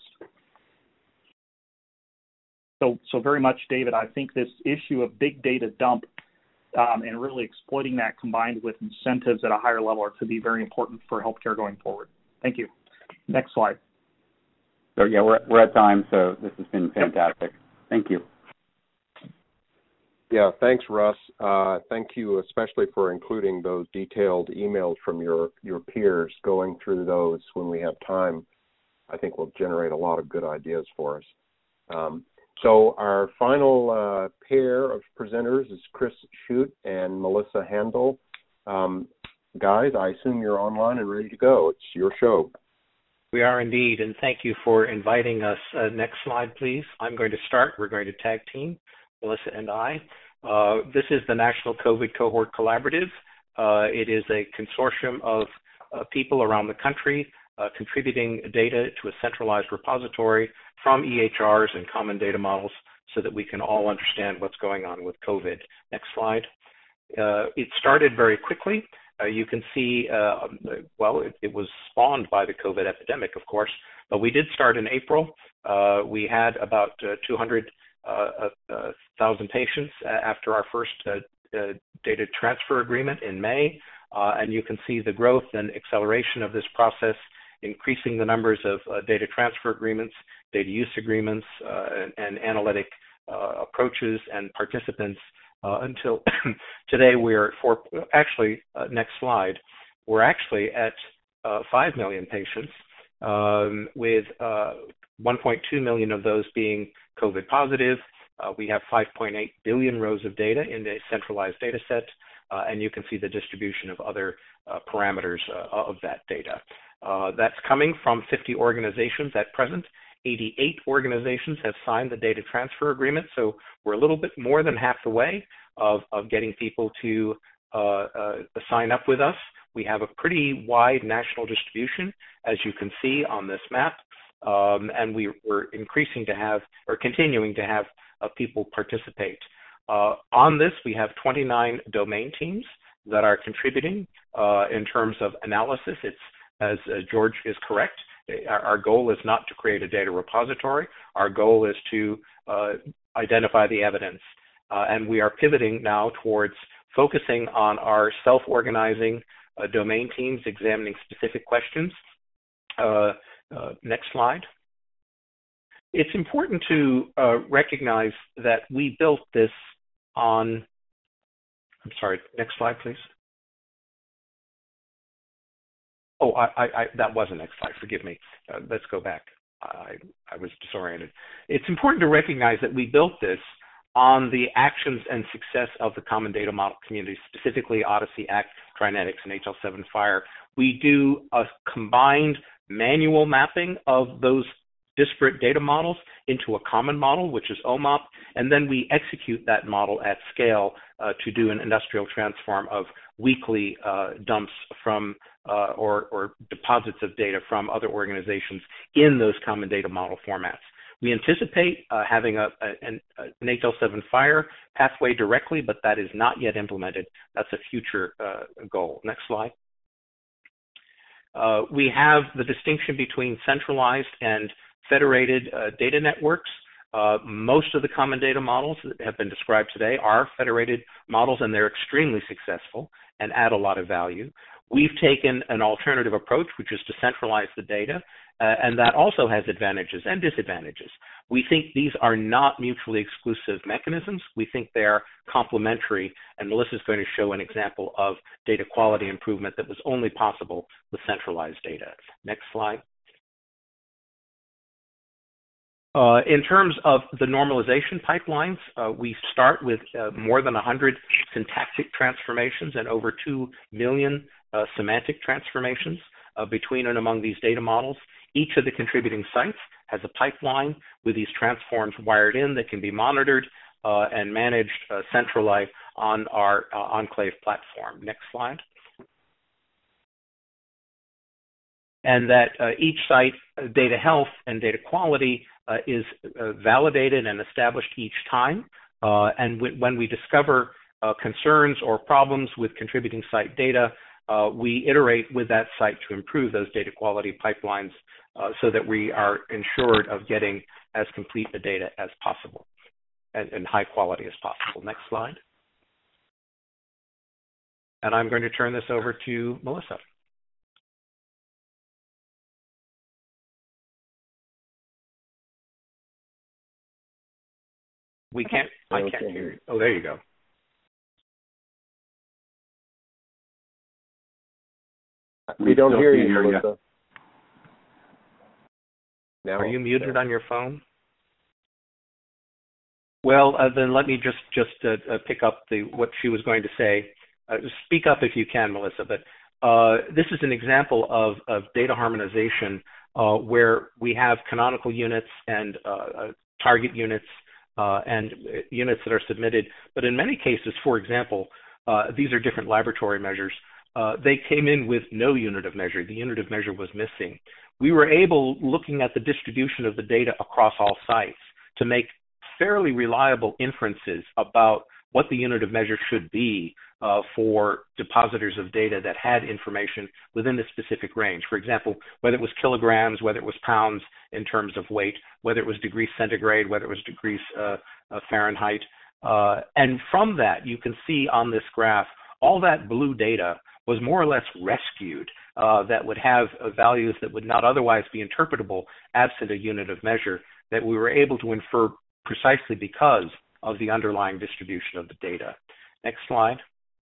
So, so very much, David, I think this issue of big data dump um, and really exploiting that combined with incentives at a higher level are to be very important for healthcare going forward. Thank you. Next slide. So, yeah, we're, we're at time, so this has been fantastic. Yep. Thank you. Yeah, thanks, Russ. Uh, thank you especially for including those detailed emails from your, your peers. Going through those when we have time, I think will generate a lot of good ideas for us. Um, so our final uh, pair of presenters is Chris Shute and Melissa Handel. Um, guys, I assume you're online and ready to go. It's your show. We are indeed, and thank you for inviting us. Uh, next slide, please. I'm going to start. We're going to tag team, Melissa and I. Uh, this is the National COVID Cohort Collaborative. Uh, it is a consortium of uh, people around the country uh, contributing data to a centralized repository from E H Rs and common data models so that we can all understand what's going on with COVID. Next slide. Uh, it started very quickly. Uh, you can see, uh, well, it, it was spawned by the COVID epidemic, of course, but we did start in April. Uh, we had about uh, two hundred thousand patients after our first uh, uh, data transfer agreement in May, uh, and you can see the growth and acceleration of this process, increasing the numbers of uh, data transfer agreements, data use agreements, uh, and, and analytic uh, approaches and participants uh, until today. We're at four, actually, uh, next slide, we're actually at uh, five million patients, um, with uh, one point two million of those being COVID positive. Uh, we have five point eight billion rows of data in a centralized data set, uh, and you can see the distribution of other uh, parameters uh, of that data. Uh, that's coming from fifty organizations at present. eighty-eight organizations have signed the data transfer agreement, so we're a little bit more than half the way of, of getting people to uh, uh, sign up with us. We have a pretty wide national distribution, as you can see on this map. Um, and we, we're increasing to have, or continuing to have uh, people participate. Uh, on this, we have twenty-nine domain teams that are contributing uh, in terms of analysis. It's, as uh, George is correct, our, our goal is not to create a data repository. Our goal is to uh, identify the evidence. Uh, and we are pivoting now towards focusing on our self-organizing uh, domain teams, examining specific questions. Uh, Uh, next slide. It's important to uh, recognize that we built this on, I'm sorry, next slide, please. Oh, I, I, I, that was the next slide, forgive me. Uh, let's go back. I, I was disoriented. It's important to recognize that we built this on the actions and success of the Common Data Model community, specifically Odyssey, ACT, Trinetics, and H L seven FHIR. We do a combined manual mapping of those disparate data models into a common model, which is O M O P, and then we execute that model at scale uh, to do an industrial transform of weekly uh, dumps from uh, or, or deposits of data from other organizations in those common data model formats. We anticipate uh, having a, a, an, an H L seven FHIR pathway directly, but that is not yet implemented. That's a future uh, goal. Next slide. Uh, we have the distinction between centralized and federated uh, data networks. Uh, most of the common data models that have been described today are federated models, and they're extremely successful and add a lot of value. We've taken an alternative approach, which is to centralize the data, uh, and that also has advantages and disadvantages. We think these are not mutually exclusive mechanisms. We think they are complementary, and Melissa is going to show an example of data quality improvement that was only possible with centralized data. Next slide. Uh, in terms of the normalization pipelines, uh, we start with uh, more than one hundred syntactic transformations and over two million uh, semantic transformations uh, between and among these data models. Each of the contributing sites has a pipeline with these transforms wired in that can be monitored uh, and managed uh, centrally on our uh, Enclave platform. Next slide. And that uh, each site, uh, data health and data quality, uh, is uh, validated and established each time. Uh, and when we discover uh, concerns or problems with contributing site data, uh, we iterate with that site to improve those data quality pipelines uh, so that we are ensured of getting as complete the data as possible and, and high quality as possible. Next slide. And I'm going to turn this over to Melissa. We can't, I can't hear you. Oh, there you go. We don't hear you, Melissa. Now, Are you muted on your phone? Well, uh, then let me just just uh, uh, pick up the what she was going to say. Uh, speak up if you can, Melissa. But uh, this is an example of, of data harmonization uh, where we have canonical units and uh, uh, target units uh, and units that are submitted. But in many cases, for example, uh, these are different laboratory measures. Uh, they came in with no unit of measure. The unit of measure was missing. We were able, looking at the distribution of the data across all sites, to make fairly reliable inferences about what the unit of measure should be uh, for depositors of data that had information within a specific range. For example, whether it was kilograms, whether it was pounds in terms of weight, whether it was degrees centigrade, whether it was degrees uh, uh, Fahrenheit. Uh, and from that, you can see on this graph, all that blue data was more or less rescued uh, that would have uh, values that would not otherwise be interpretable absent a unit of measure that we were able to infer precisely because of the underlying distribution of the data. Next slide.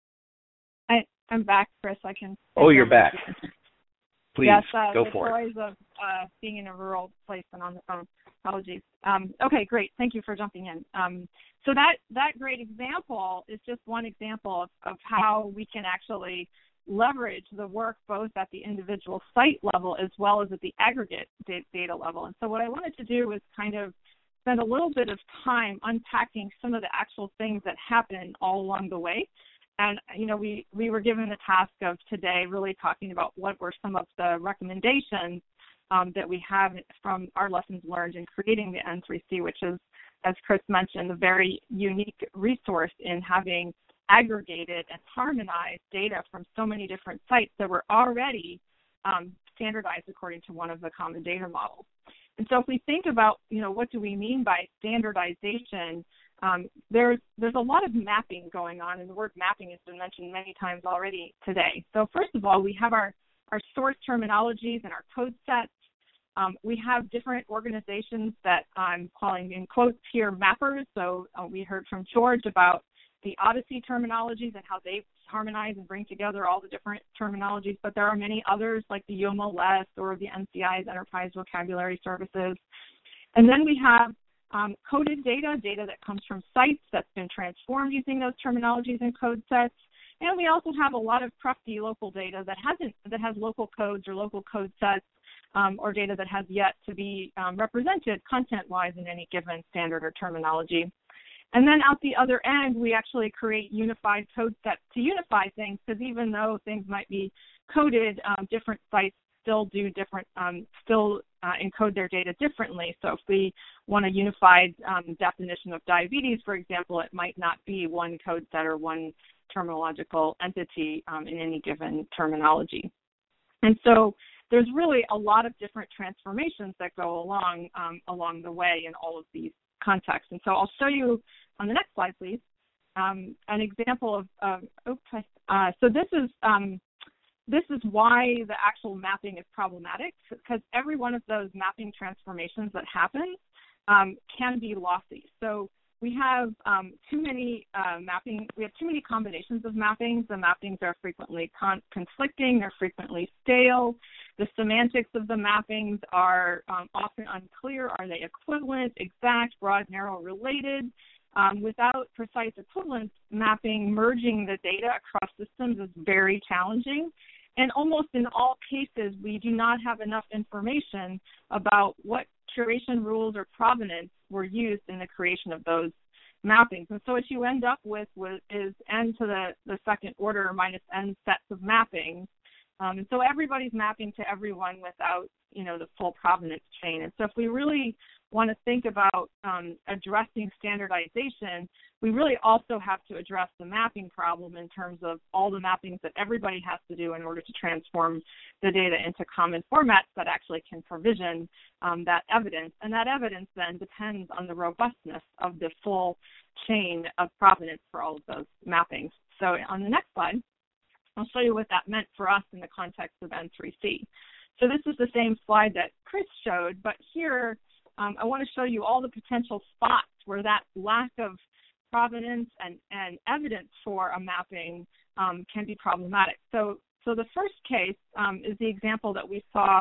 I, I'm back, Chris. I can. Oh, you're back. Please, yes, uh, go the for joys it. of uh, being in a rural place and on the phone. Apologies. Um, okay, great. Thank you for jumping in. Um, so that, that great example is just one example of, of how we can actually leverage the work both at the individual site level as well as at the aggregate data level. And so what I wanted to do was kind of spend a little bit of time unpacking some of the actual things that happen all along the way. And, you know, we, we were given the task of today really talking about what were some of the recommendations um, that we have from our lessons learned in creating the N three C, which is, as Chris mentioned, a very unique resource in having aggregated and harmonized data from so many different sites that were already um, standardized according to one of the common data models. And so if we think about, you know, what do we mean by standardization, um, there's there's a lot of mapping going on, and the word mapping has been mentioned many times already today. So first of all, we have our, our source terminologies and our code sets. Um, we have different organizations that I'm calling in quotes here mappers. So uh, we heard from George about the Odyssey terminologies and how they harmonize and bring together all the different terminologies, but there are many others like the U M L S or the N C I's Enterprise Vocabulary Services. And then we have um, coded data, data that comes from sites that's been transformed using those terminologies and code sets. And we also have a lot of crufty local data that hasn't, that has local codes or local code sets um, or data that has yet to be um, represented content-wise in any given standard or terminology. And then out the other end, we actually create unified code sets to unify things, because even though things might be coded, um, different sites still do different, um, still uh, encode their data differently. So if we want a unified um, definition of diabetes, for example, it might not be one code set or one terminological entity um, in any given terminology. And so there's really a lot of different transformations that go along um, along the way in all of these contexts. And so I'll show you on the next slide, please, um, an example of, of oops, uh, so this is um, this is why the actual mapping is problematic, because every one of those mapping transformations that happen um, can be lossy. So we have um, too many uh, mapping, we have too many combinations of mappings. The mappings are frequently con conflicting, they're frequently stale. The semantics of the mappings are um, often unclear. Are they equivalent, exact, broad, narrow, related? Um, without precise equivalence mapping, merging the data across systems is very challenging. And almost in all cases, we do not have enough information about what curation rules or provenance were used in the creation of those mappings. And so what you end up with, with is n to the, the second order minus n sets of mappings. Um, and so everybody's mapping to everyone without, you know, the full provenance chain. And so if we really want to think about um, addressing standardization, we really also have to address the mapping problem in terms of all the mappings that everybody has to do in order to transform the data into common formats that actually can provision um, that evidence. And that evidence then depends on the robustness of the full chain of provenance for all of those mappings. So on the next slide, I'll show you what that meant for us in the context of N three C. So this is the same slide that Chris showed, but here um, I want to show you all the potential spots where that lack of provenance and, and evidence for a mapping um, can be problematic. So, so the first case um, is the example that we saw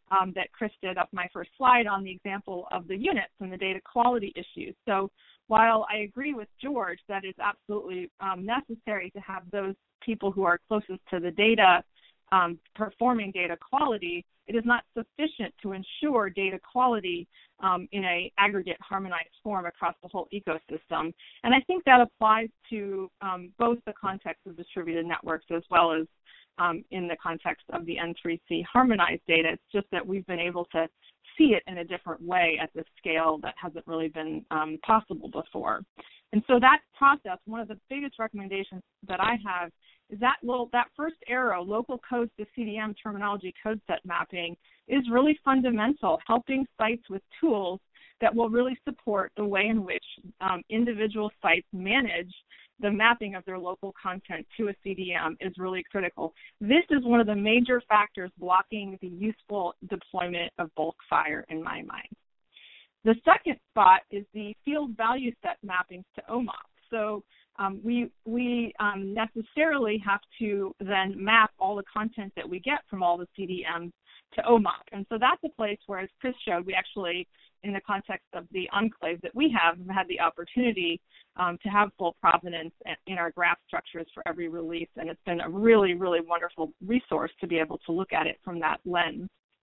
um, that Chris did up my first slide on the example of the units and the data quality issues. So while I agree with George that it's absolutely um, necessary to have those people who are closest to the data um, performing data quality, it is not sufficient to ensure data quality um, in a aggregate harmonized form across the whole ecosystem. And I think that applies to um, both the context of distributed networks as well as um, in the context of the N three C harmonized data. It's just that we've been able to see it in a different way at this scale that hasn't really been um, possible before. And so that process, one of the biggest recommendations that I have is that little, that first arrow, local codes to C D M terminology code set mapping, is really fundamental, helping sites with tools that will really support the way in which um, individual sites manage the mapping of their local content to a C D M is really critical. This is one of the major factors blocking the useful deployment of bulk FHIR in my mind. The second spot is the field value set mappings to O M O P. So um, we, we um, necessarily have to then map all the content that we get from all the C D Ms to O M O P. And so that's a place where, as Chris showed, we actually, in the context of the enclave that we have, have had the opportunity um, to have full provenance in our graph structures for every release. And it's been a really, really wonderful resource to be able to look at it from that lens.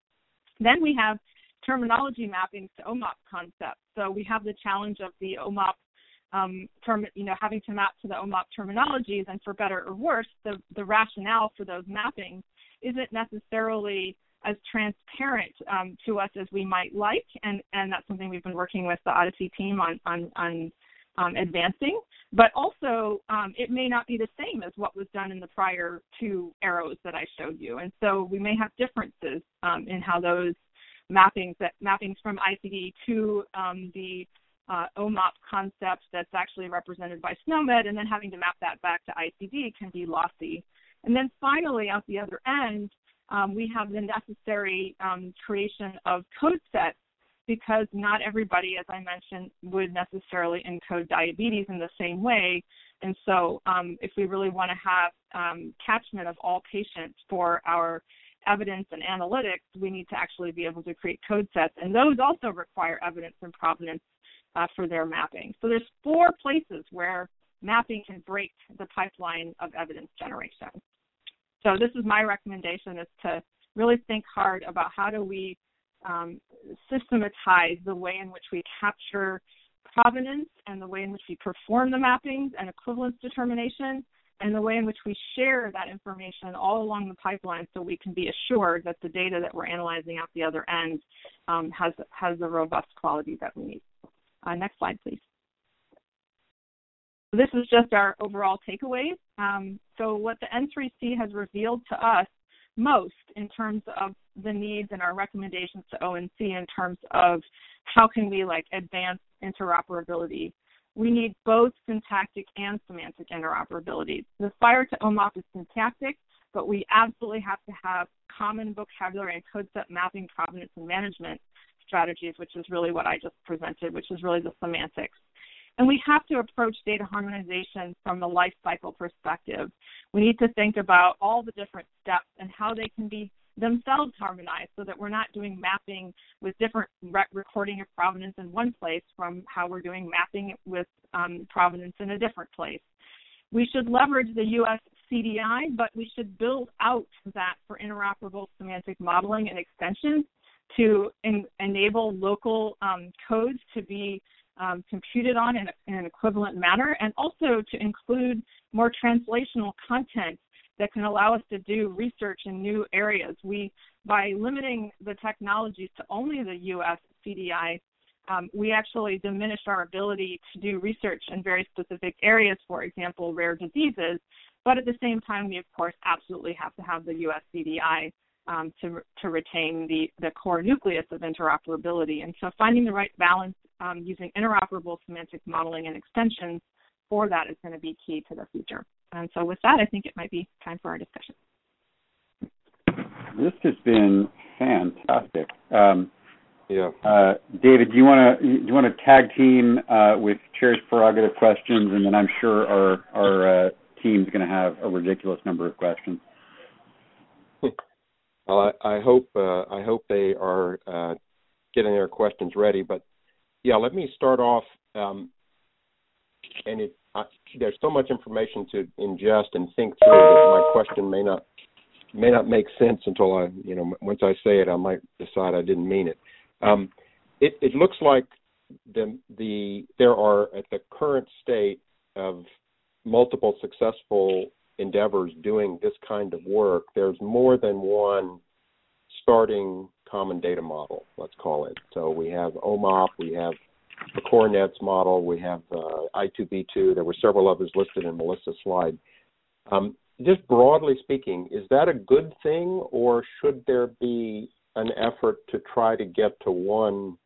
Then we have terminology mappings to O M O P concepts. So we have the challenge of the O M O P um, term, you know, having to map to the O M O P terminologies, and for better or worse, the, the rationale for those mappings isn't necessarily as transparent um, to us as we might like, and, and that's something we've been working with the Odyssey team on, on, on um, advancing. But also, um, it may not be the same as what was done in the prior two arrows that I showed you, and so we may have differences um, in how those mappings, that mappings from I C D to um, the uh, O M O P concept that's actually represented by SNOMED, and then having to map that back to I C D can be lossy. And then finally, out the other end, Um, we have the necessary um, creation of code sets, because not everybody, as I mentioned, would necessarily encode diabetes in the same way. And so um, if we really want to have um, catchment of all patients for our evidence and analytics, we need to actually be able to create code sets. And those also require evidence and provenance uh, for their mapping. So there's four places where mapping can break the pipeline of evidence generation. So this is my recommendation, is to really think hard about how do we um, systematize the way in which we capture provenance and the way in which we perform the mappings and equivalence determination, and the way in which we share that information all along the pipeline so we can be assured that the data that we're analyzing at the other end um, has, has the robust quality that we need. Uh, next slide, please. This is just our overall takeaways. Um, so what the N three C has revealed to us most in terms of the needs and our recommendations to O N C in terms of how can we like advance interoperability. We need both syntactic and semantic interoperability. The FHIR to O M O P is syntactic, but we absolutely have to have common vocabulary and code set mapping, provenance, and management strategies, which is really what I just presented, which is really the semantics. And we have to approach data harmonization from a life cycle perspective. We need to think about all the different steps and how they can be themselves harmonized, so that we're not doing mapping with different re- recording of provenance in one place from how we're doing mapping with um, provenance in a different place. We should leverage the U S C D I, but we should build out that for interoperable semantic modeling and extensions to en- enable local um, codes to be Um, computed on in, a, in an equivalent manner, and also to include more translational content that can allow us to do research in new areas. We, by limiting the technologies to only the U S C D I, um, we actually diminish our ability to do research in very specific areas, for example, rare diseases. But at the same time, we, of course, absolutely have to have the U S C D I um, to, to retain the, the core nucleus of interoperability. And so finding the right balance Um, using interoperable semantic modeling and extensions for that is going to be key to the future. And so with that, I think it might be time for our discussion. This has been fantastic. Um, yeah. Uh, David, do you want to do you want to tag team uh, with chair's prerogative questions, and then I'm sure our our uh, team's going to have a ridiculous number of questions. Well, I, I hope uh, I hope they are uh, getting their questions ready. But yeah, let me start off. Um, and it, I, there's so much information to ingest and think through that my question may not may not make sense until I, you know, once I say it, I might decide I didn't mean it. Um, it, it looks like the the there are at the current state of multiple successful endeavors doing this kind of work. There's more than one starting common data model, let's call it. So we have O M O P, we have the CoreNets model, we have uh, I two B two. There were several others listed in Melissa's slide. Um, just broadly speaking, is that a good thing, or should there be an effort to try to get to one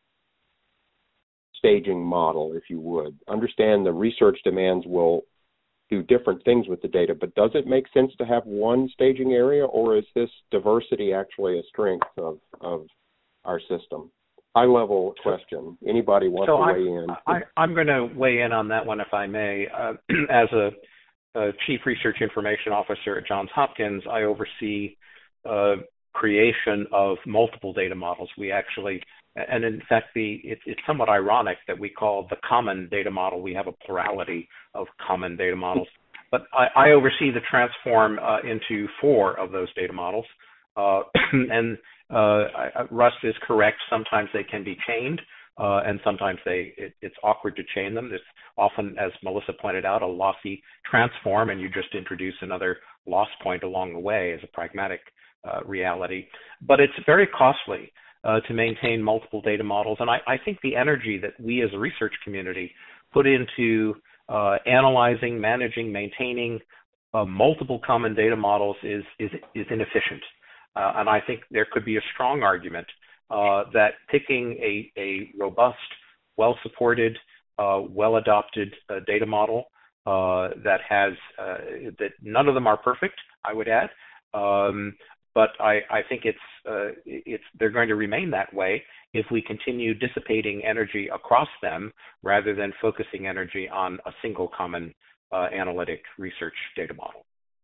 staging model, if you would? Understand the research demands will do different things with the data, but does it make sense to have one staging area, or is this diversity actually a strength of, of our system? High-level question. Anybody want so to I, weigh in? I, I'm going to weigh in on that one, if I may. Uh, as a, a Chief Research Information Officer at Johns Hopkins, I oversee uh, creation of multiple data models. We actually, and in fact, the it, it's somewhat ironic that we call the common data model. We have a plurality of common data models, but I, I oversee the transform uh, into four of those data models. Uh, and uh, I, Russ is correct. Sometimes they can be chained, uh, and sometimes they it, it's awkward to chain them. It's often, as Melissa pointed out, a lossy transform, and you just introduce another loss point along the way as a pragmatic uh, reality. But it's very costly uh, to maintain multiple data models, and I, I think the energy that we as a research community put into uh, analyzing, managing, maintaining uh, multiple common data models is is, is inefficient. Uh, and I think there could be a strong argument uh, that picking a, a robust, well-supported, uh, well-adopted uh, data model uh, that has uh, that none of them are perfect, I would add, um, but I, I think it's uh, it's they're going to remain that way if we continue dissipating energy across them rather than focusing energy on a single common uh, analytic research data model.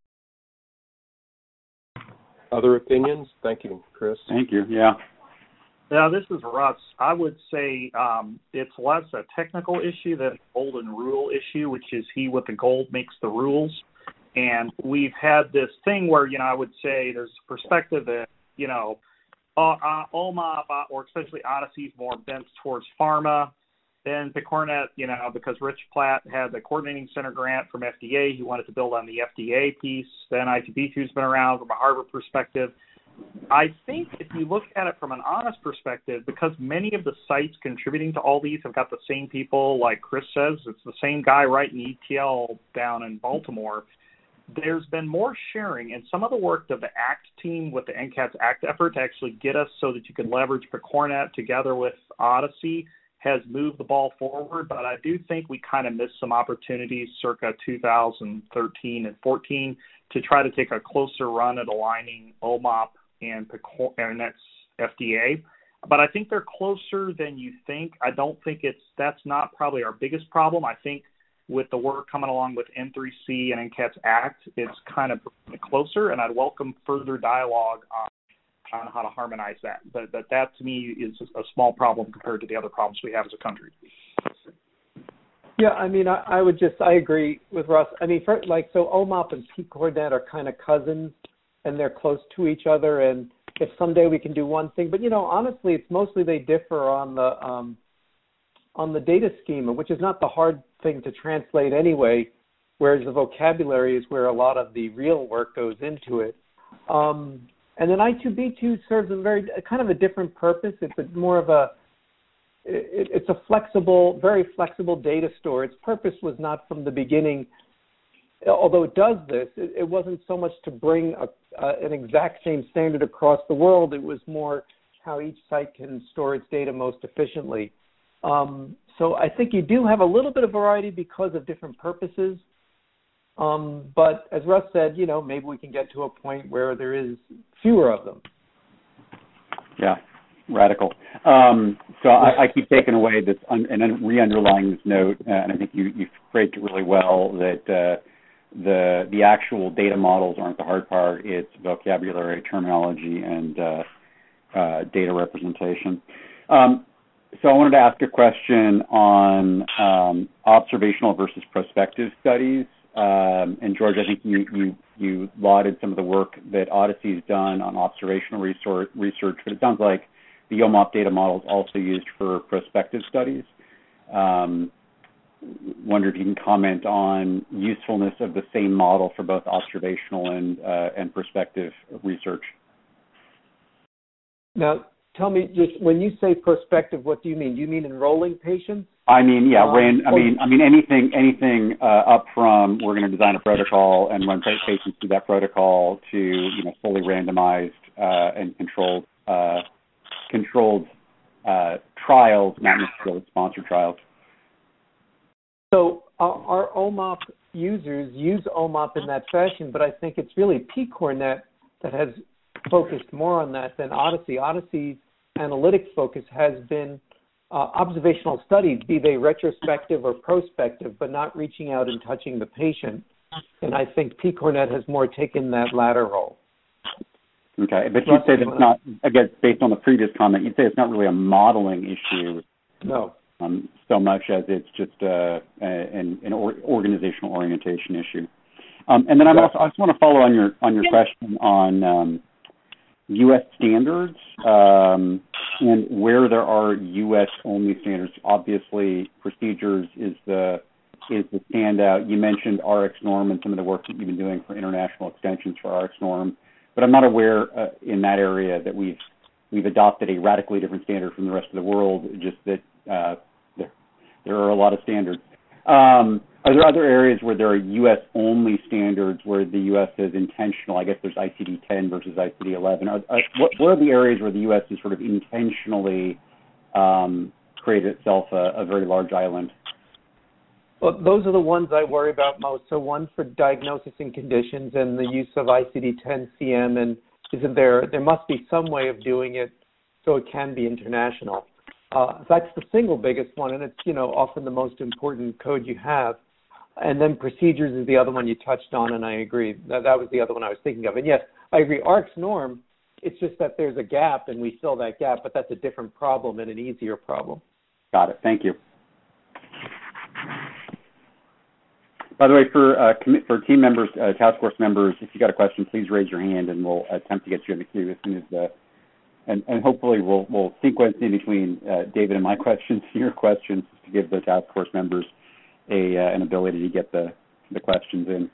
Other opinions? Thank you, Chris. Thank you. Yeah. Yeah, this is Russ. I would say um, it's less a technical issue than a golden rule issue, which is he with the gold makes the rules. And we've had this thing where, you know, I would say there's a perspective that, you know, uh, uh, O M O P, uh, or especially Odyssey, is more bent towards pharma. Then PicCoreNet, you know, because Rich Platt had the coordinating center grant from F D A, he wanted to build on the F D A piece. Then I two B two's been around from a Harvard perspective. I think if you look at it from an honest perspective, because many of the sites contributing to all these have got the same people, like Chris says, it's the same guy writing E T L down in Baltimore, there's been more sharing, and some of the work of the ACT team with the N C A T S ACT effort to actually get us so that you can leverage PicCoreNet together with Odyssey has moved the ball forward, but I do think we kind of missed some opportunities circa two thousand thirteen and fourteen to try to take a closer run at aligning O M O P and PicCoreNet's F D A. But I think they're closer than you think. I don't think it's that's not probably our biggest problem. I think with the work coming along with N three C and N C A T S ACT, it's kind of closer, and I'd welcome further dialogue on on how to harmonize that. But, but that, to me, is a small problem compared to the other problems we have as a country. Yeah, I mean, I, I would just, I agree with Russ. I mean, for, like, so O M O P and PicCoreNet are kind of cousins, and they're close to each other, and if someday we can do one thing, but, you know, honestly, it's mostly they differ on the, um, on the data schema, which is not the hard thing to translate anyway, whereas the vocabulary is where a lot of the real work goes into it. Um, And then I two B two serves a very kind of a different purpose. It's a, more of a it, it's a flexible, very flexible data store. Its purpose was not from the beginning, although it does this. It, it wasn't so much to bring a, uh, an exact same standard across the world. It was more how each site can store its data most efficiently. Um, so I think you do have a little bit of variety because of different purposes. Um, but as Russ said, you know, maybe we can get to a point where there is fewer of them. Yeah, radical. Um, so I, I keep taking away this un, and re-underlying this note, uh, and I think you, you phrased it really well, that uh, the the actual data models aren't the hard part. It's vocabulary, terminology, and uh, uh, data representation. Um, so I wanted to ask a question on um, observational versus prospective studies. Um, and George, I think you, you you lauded some of the work that Odyssey's done on observational research, research, but it sounds like the O M O P data model is also used for prospective studies. Um, wonder if you can comment on usefulness of the same model for both observational and uh, and prospective research. Now, tell me, just when you say prospective, what do you mean? Do you mean enrolling patients? I mean, yeah, Um, ran, I mean, I mean, anything, anything uh, up from we're going to design a protocol and run patients through that protocol to, you know, fully randomized uh, and controlled, uh, controlled uh, trials, not necessarily sponsored trials. So our, our O M O P users use O M O P in that fashion, but I think it's really PCORNet that has focused more on that than Odyssey. Odyssey's analytics focus has been uh, observational studies, be they retrospective or prospective, but not reaching out and touching the patient. And I think PCORNet has more taken that latter role. Okay, but you'd say that it's not, again, based on the previous comment, you'd say it's not really a modeling issue. No. Um, so much as it's just uh, an, an or, organizational orientation issue. Um, and then I'm also, I just want to follow on your on your question on um, U S standards um, and where there are U S only standards. Obviously, procedures is the is the standout. You mentioned RxNorm and some of the work that you've been doing for international extensions for RxNorm, but I'm not aware uh, in that area that we've we've adopted a radically different standard from the rest of the world. Just that uh, there there are a lot of standards. Um, are there other areas where there are U S only standards where the U S is intentional? I guess there's I C D ten versus I C D eleven. Are, are, what, what are the areas where the U S has sort of intentionally um, created itself a, a very large island? Well, those are the ones I worry about most. So one for diagnosis and conditions and the use of I C D ten C M, and isn't there, there must be some way of doing it so it can be international. Uh, that's the single biggest one, and it's, you know, often the most important code you have. And then procedures is the other one you touched on, and I agree. That, that was the other one I was thinking of. And yes, I agree. RxNorm, it's just that there's a gap, and we fill that gap, but that's a different problem and an easier problem. Got it. Thank you. By the way, for uh, commit, for team members, uh, task force members, if you got a question, please raise your hand, and we'll attempt to get you in the queue as soon as the And, and hopefully we'll, we'll sequence in between uh, David and my questions to your questions to give the task force members a uh, an ability to get the, the questions in.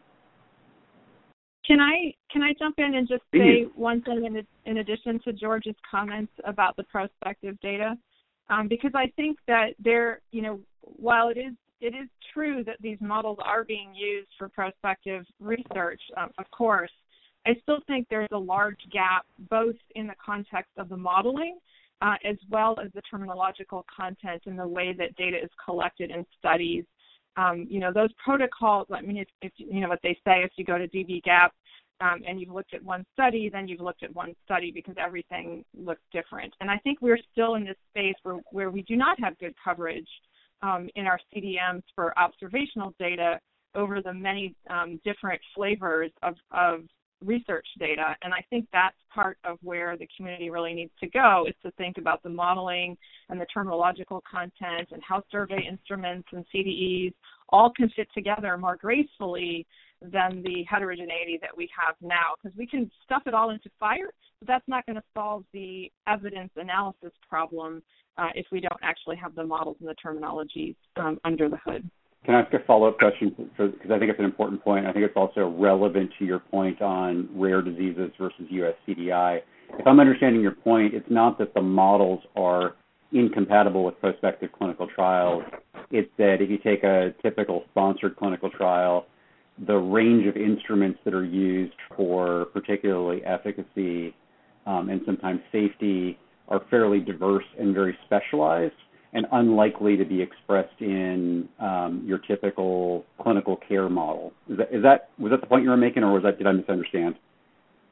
Can I can I jump in and just say one thing in, in addition to George's comments about the prospective data? Um, because I think that there, you know, while it is it is true that these models are being used for prospective research, um, of course, I still think there's a large gap both in the context of the modeling uh, as well as the terminological content and the way that data is collected in studies. Um, you know, those protocols, I mean, if, if you know what they say, if you go to D B GAP um, and you've looked at one study, then you've looked at one study because everything looks different. And I think we're still in this space where, where we do not have good coverage um, in our C D Ms for observational data over the many um, different flavors of, of research data, and I think that's part of where the community really needs to go, is to think about the modeling and the terminological content and how survey instruments and C D Es all can fit together more gracefully than the heterogeneity that we have now, because we can stuff it all into FHIR, but that's not going to solve the evidence analysis problem uh, if we don't actually have the models and the terminologies um, under the hood. Can I ask a follow-up question? Because I think it's an important point. I think it's also relevant to your point on rare diseases versus U S C D I. If I'm understanding your point, it's not that the models are incompatible with prospective clinical trials. It's that if you take a typical sponsored clinical trial, the range of instruments that are used for particularly efficacy um, and sometimes safety are fairly diverse and very specialized, and unlikely to be expressed in um, your typical clinical care model. Is that, is that was that the point you were making, or was that did I misunderstand?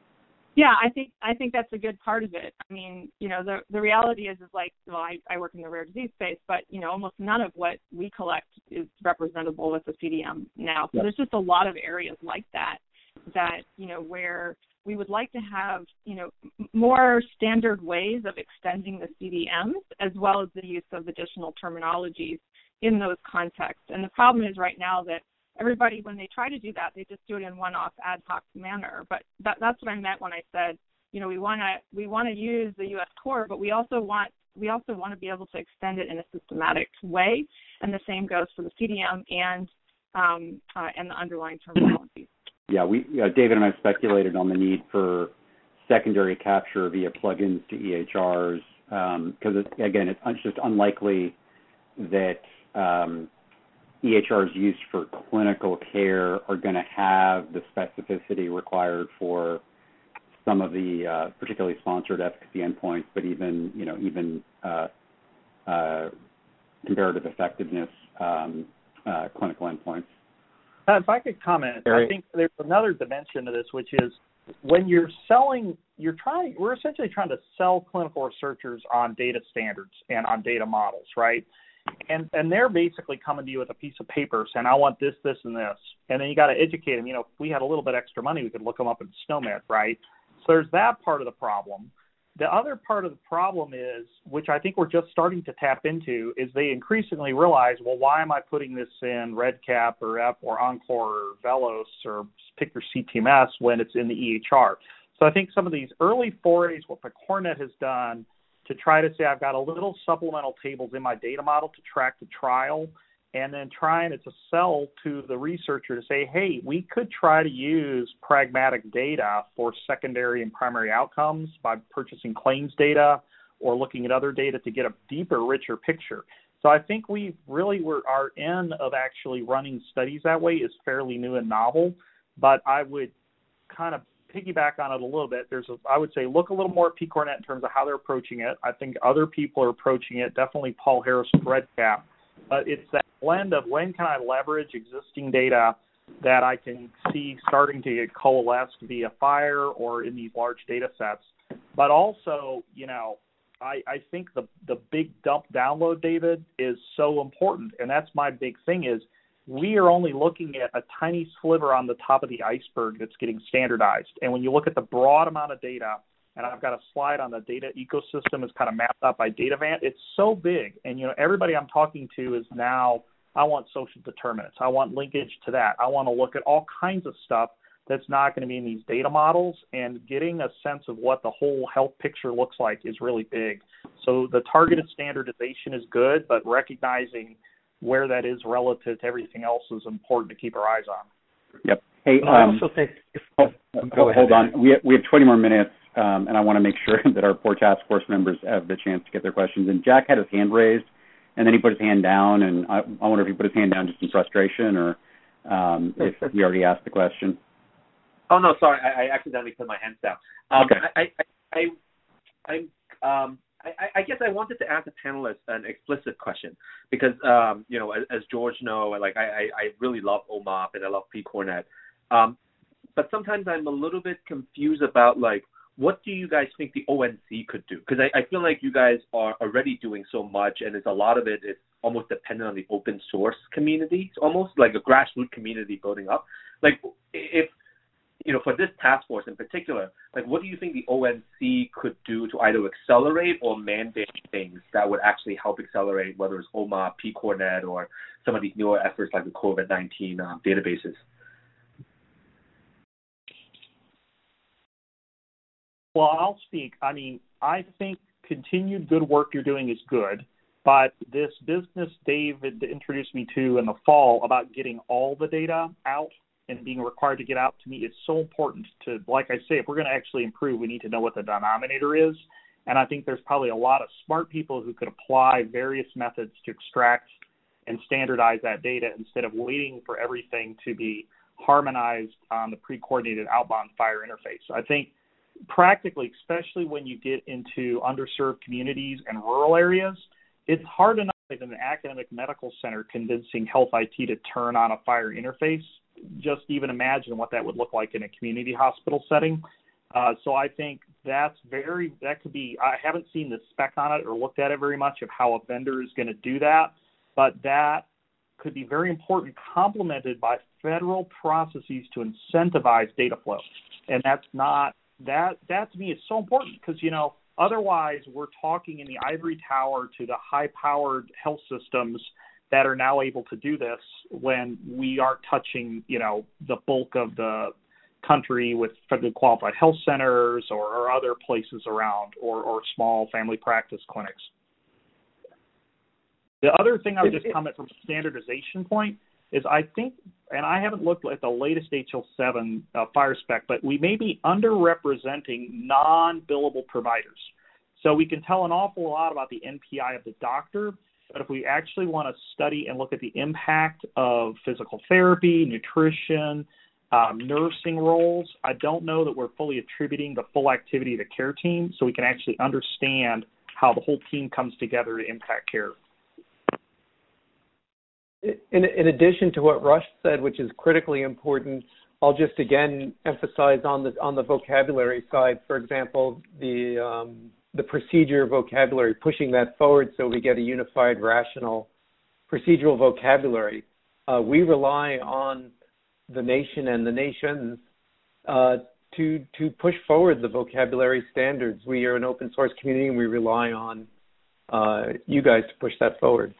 Yeah, I think I think that's a good part of it. I mean, you know, the the reality is is like, well, I, I work in the rare disease space, but you know, almost none of what we collect is representable with the C D M now. So yep. there's just a lot of areas like that that you know where we would like to have you know more standard ways of extending the C D Ms as well as the use of additional terminologies in those contexts. And the problem is right now that everybody, when they try to do that, they just do it in one-off ad hoc manner. But that, that's what I meant when I said, you know, we want to we want to use the U S core, but we also want we also want to be able to extend it in a systematic way. And the same goes for the C D M and um, uh, and the underlying terminology. Yeah, we uh, David and I speculated on the need for secondary capture via plugins to E H Rs because um, again, it's just unlikely that um, E H Rs used for clinical care are going to have the specificity required for some of the uh, particularly sponsored efficacy endpoints, but even you know even uh, uh, comparative effectiveness um, uh, clinical endpoints. Uh, if I could comment, Harry. I think there's another dimension to this, which is when you're selling, you're trying. We're essentially trying to sell clinical researchers on data standards and on data models, right? And and they're basically coming to you with a piece of paper saying, I want this, this, and this. And then you got to educate them. You know, if we had a little bit extra money, we could look them up in SNOMED, right? So there's that part of the problem. The other part of the problem is, which I think we're just starting to tap into, is they increasingly realize, well, why am I putting this in REDCap or E P or ENCORE or VELOS or pick your C T M S when it's in the E H R? So I think some of these early forays, what the CoreNet has done, to try to say I've got a little supplemental tables in my data model to track the trial, and then trying to sell to the researcher to say, hey, we could try to use pragmatic data for secondary and primary outcomes by purchasing claims data or looking at other data to get a deeper, richer picture. So I think we really were, our end of actually running studies that way is fairly new and novel, but I would kind of piggyback on it a little bit. There's, a, I would say, look a little more at P CoreNet in terms of how they're approaching it. I think other people are approaching it. Definitely Paul Harris with REDCap. But it's that blend of when can I leverage existing data that I can see starting to get coalesced via FHIR or in these large data sets. But also, you know, I, I think the the big dump download, David, is so important. And that's my big thing is we are only looking at a tiny sliver on the top of the iceberg that's getting standardized. And when you look at the broad amount of data, and I've got a slide on the data ecosystem is kind of mapped out by DataVant, it's so big. And, you know, everybody I'm talking to is now, I want social determinants. I want linkage to that. I want to look at all kinds of stuff that's not going to be in these data models, and getting a sense of what the whole health picture looks like is really big. So the targeted standardization is good, but recognizing where that is relative to everything else is important to keep our eyes on. Yep. Hey, um, I also think. If, oh, go ahead. Hold on. We have, we have twenty more minutes, um, and I want to make sure that our poor task force members have the chance to get their questions. And Jack had his hand raised, and then he put his hand down, and I, I wonder if he put his hand down just in frustration, or um, if he already asked the question. Oh no, sorry, I, I accidentally put my hands down. Um, okay. I, I, I, I, um, I, I guess I wanted to ask the panelists an explicit question because, um, you know, as, as George knows, like I, I, I really love O M O P and I love P CoreNet, um, but sometimes I'm a little bit confused about like what do you guys think the O N C could do? Because I, I feel like you guys are already doing so much, and it's a lot of it is almost dependent on the open source community. It's almost like a grassroots community building up. Like if you know, for this task force in particular, like what do you think the O N C could do to either accelerate or mandate things that would actually help accelerate, whether it's O M O P, P CoreNet, or some of these newer efforts like the COVID nineteen um, databases? Well, I'll speak. I mean, I think continued good work you're doing is good, but this business David introduced me to in the fall about getting all the data out and being required to get out, to me, is so important to, like I say, if we're going to actually improve, we need to know what the denominator is. And I think there's probably a lot of smart people who could apply various methods to extract and standardize that data instead of waiting for everything to be harmonized on the pre-coordinated outbound FHIR interface. I think practically, especially when you get into underserved communities and rural areas, it's hard enough in an academic medical center convincing health I T to turn on a FHIR interface. Just even imagine what that would look like in a community hospital setting. Uh, so I think that's very, that could be, I haven't seen the spec on it or looked at it very much of how a vendor is going to do that, but that could be very important, complemented by federal processes to incentivize data flow. And that's not, that, that to me is so important because, you know, otherwise we're talking in the ivory tower to the high-powered health systems that are now able to do this when we aren't touching, you know, the bulk of the country with federally qualified health centers or, or other places around or, or small family practice clinics. The other thing I would just comment from a standardization point is I think, and I haven't looked at the latest H L seven uh, fire spec, but we may be underrepresenting non-billable providers. So we can tell an awful lot about the N P I of the doctor, but if we actually want to study and look at the impact of physical therapy, nutrition, um, nursing roles, I don't know that we're fully attributing the full activity to the care team, so we can actually understand how the whole team comes together to impact care. In, in addition to what Rush said, which is critically important, I'll just again emphasize on the on the vocabulary side. For example, the um, the procedure vocabulary, pushing that forward so we get a unified, rational procedural vocabulary. Uh, we rely on the nation and the nations uh, to to push forward the vocabulary standards. We are an open source community, and we rely on uh, you guys to push that forward.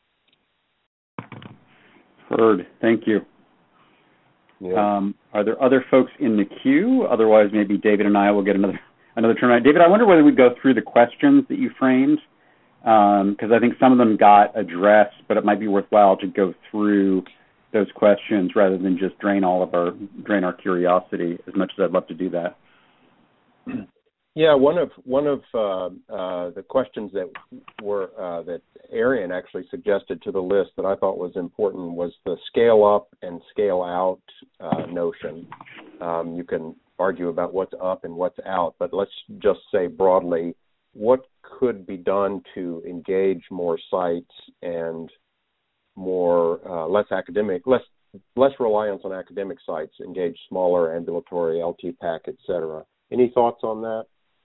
Heard. Thank you. Yeah. Um, are there other folks in the queue? Otherwise, maybe David and I will get another another turn. David, I wonder whether we go through the questions that you framed, because um, I think some of them got addressed, but it might be worthwhile to go through those questions rather than just drain all of our drain our curiosity. As much as I'd love to do that. Yeah, one of one of uh, uh, the questions that were uh, that Arian actually suggested to the list that I thought was important was the scale up and scale out uh, notion. Um, you can argue about what's up and what's out, but let's just say broadly, what could be done to engage more sites and more uh, less academic, less less reliance on academic sites, engage smaller ambulatory L T PAC, et cetera. Any thoughts on that?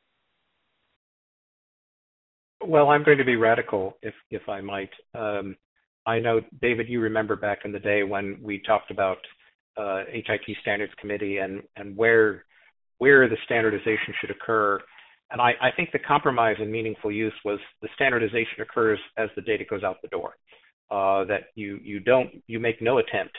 Well, I'm going to be radical, if if I might. Um, I know, David, you remember back in the day when we talked about uh, H I T Standards Committee and, and where where the standardization should occur. And I, I think the compromise in meaningful use was the standardization occurs as the data goes out the door. Uh, that you you don't you make no attempt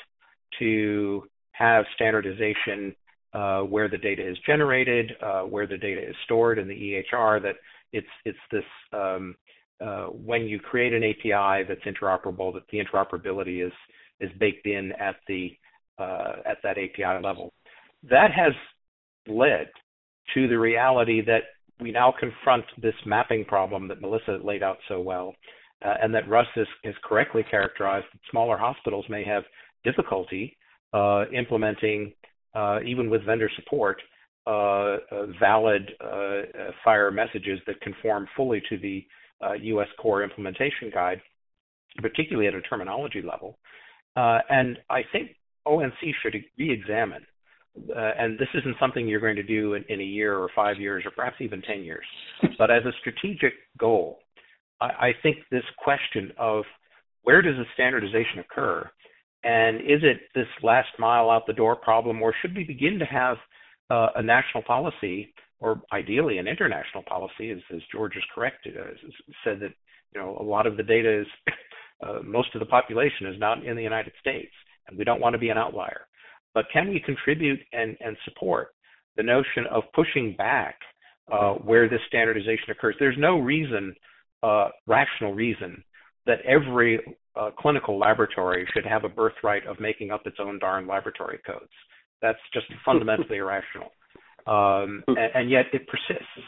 to have standardization uh, where the data is generated, uh, where the data is stored in the E H R. That It's it's this um, uh, when you create an A P I that's interoperable, that the interoperability is is baked in at the uh, at that A P I level. That has led to the reality that we now confront this mapping problem that Melissa laid out so well, uh, and that Russ has, has correctly characterized that smaller hospitals may have difficulty uh, implementing, uh, even with vendor support, Uh, uh, valid uh, uh, FHIR messages that conform fully to the uh, U S core implementation guide, particularly at a terminology level. Uh, and I think O N C should re-examine, uh, and this isn't something you're going to do in, in a year or five years or perhaps even ten years, but as a strategic goal, I, I think this question of where does the standardization occur, and is it this last mile out the door problem, or should we begin to have Uh, a national policy, or ideally an international policy, as, as George is correct, uh, said that you know a lot of the data is, uh, most of the population is not in the United States, and we don't want to be an outlier. But can we contribute and, and support the notion of pushing back uh, where this standardization occurs? There's no reason, uh, rational reason, that every uh, clinical laboratory should have a birthright of making up its own darn laboratory codes. That's just fundamentally irrational, um, and, and yet it persists.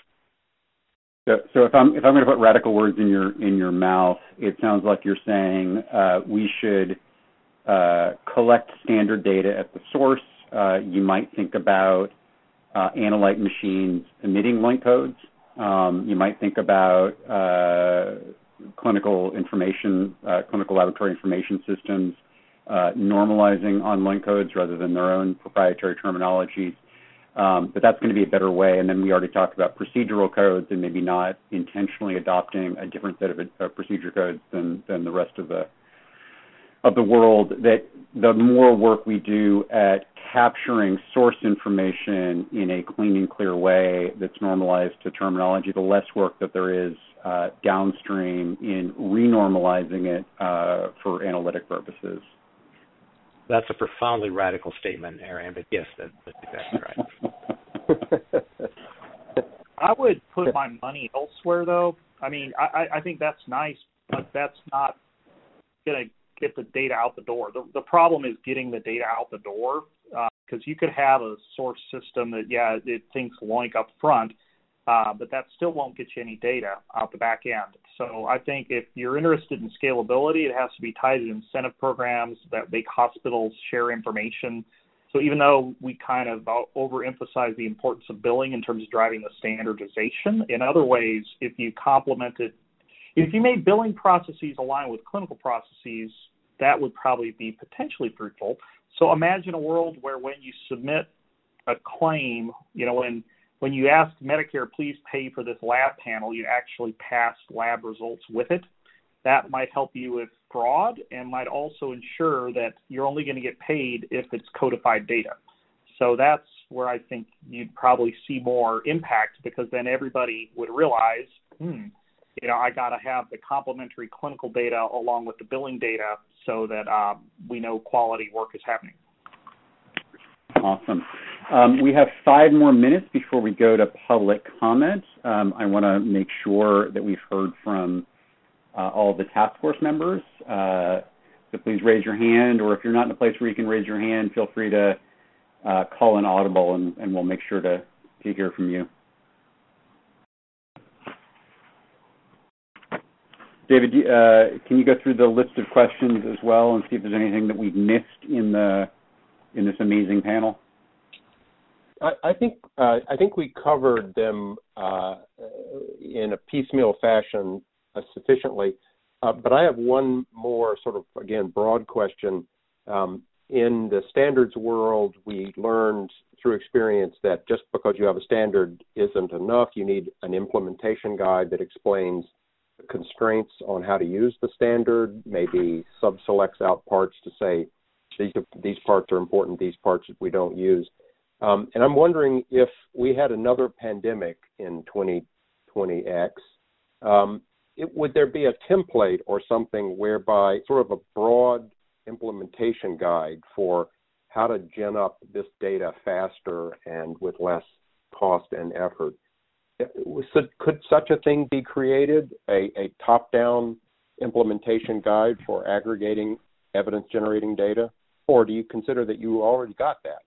So, so if I'm if I'm going to put radical words in your in your mouth, it sounds like you're saying uh, we should uh, collect standard data at the source. Uh, you might think about uh, analyte machines emitting link codes. Um, you might think about uh, clinical information, uh, clinical laboratory information systems Uh, normalizing on link codes rather than their own proprietary terminologies. Um, but that's going to be a better way. And then we already talked about procedural codes and maybe not intentionally adopting a different set of uh, procedure codes than, than the rest of the of the world. That the more work we do at capturing source information in a clean and clear way that's normalized to terminology, the less work that there is uh, downstream in renormalizing it uh, for analytic purposes. That's a profoundly radical statement, Arian, but yes, that, that's exactly right. I would put my money elsewhere, though. I mean, I, I think that's nice, but that's not going to get the data out the door. The, the problem is getting the data out the door, because uh, you could have a source system that, yeah, it thinks LOINC up front, uh, but that still won't get you any data out the back end. So I think if you're interested in scalability, it has to be tied to incentive programs that make hospitals share information. So even though we kind of overemphasize the importance of billing in terms of driving the standardization, in other ways, if you complemented, if you made billing processes align with clinical processes, that would probably be potentially fruitful. So imagine a world where when you submit a claim, you know, when when you ask Medicare, please pay for this lab panel, you actually pass lab results with it. That might help you with fraud and might also ensure that you're only going to get paid if it's codified data. So that's where I think you'd probably see more impact, because then everybody would realize, hmm, you know, I got to have the complementary clinical data along with the billing data so that um, we know quality work is happening. Awesome. Um, we have five more minutes before we go to public comment. Um, I want to make sure that we've heard from uh, all of the task force members. Uh, so please raise your hand, or if you're not in a place where you can raise your hand, feel free to uh, call an audible, and, and we'll make sure to, to hear from you. David, uh, can you go through the list of questions as well and see if there's anything that we've missed in the in this amazing panel? I, I think uh, I think we covered them uh, in a piecemeal fashion uh, sufficiently, uh, but I have one more sort of, again, broad question. Um, in the standards world, we learned through experience that just because you have a standard isn't enough. You need an implementation guide that explains the constraints on how to use the standard, maybe sub-selects out parts to say these, these parts are important, these parts we don't use. Um, and I'm wondering if we had another pandemic in twenty twenty X, um, it, would there be a template or something whereby sort of a broad implementation guide for how to gen up this data faster and with less cost and effort? So could such a thing be created, a, a top-down implementation guide for aggregating evidence-generating data? Or do you consider that you already got that?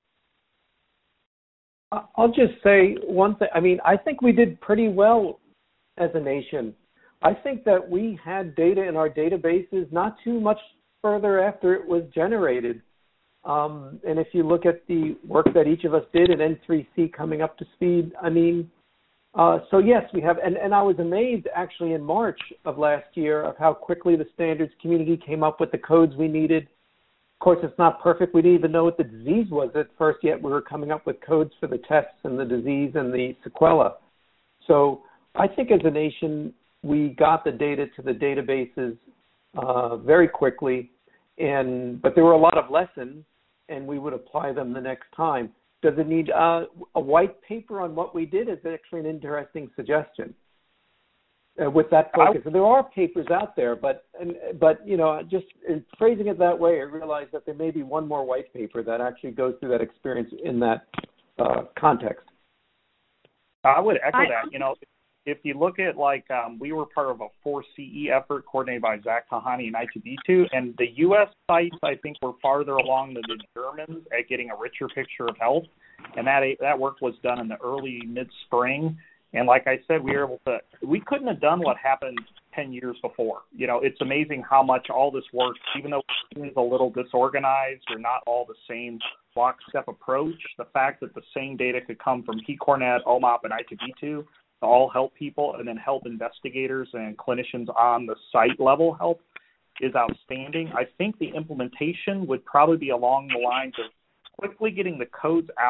I'll just say one thing. I mean, I think we did pretty well as a nation. I think that we had data in our databases not too much further after it was generated. Um, and if you look at the work that each of us did in N three C coming up to speed, I mean, uh, so yes, we have. And, and I was amazed actually in March of last year of how quickly the standards community came up with the codes we needed. Of course, it's not perfect. We didn't even know what the disease was at first yet. We were coming up with codes for the tests and the disease and the sequela. So I think as a nation, we got the data to the databases uh, very quickly, and but there were a lot of lessons, and we would apply them the next time. Does it need uh, a white paper on what we did? Is actually an interesting suggestion. Uh, with that focus, and there are papers out there, but and, but you know, just in phrasing it that way, I realize that there may be one more white paper that actually goes through that experience in that uh, context. I would echo I, that. You know, if you look at like um, we were part of a four C E effort coordinated by Zach Tahani and I two B two, and the U S sites I think were farther along than the Germans at getting a richer picture of health, and that that work was done in the early mid spring. And like I said, we were able to, we couldn't have done what happened ten years before. You know, it's amazing how much all this works, even though it's a little disorganized or not all the same lockstep approach, the fact that the same data could come from KeyCornet, O M O P, and I two B two to all help people and then help investigators and clinicians on the site level help is outstanding. I think the implementation would probably be along the lines of quickly getting the codes out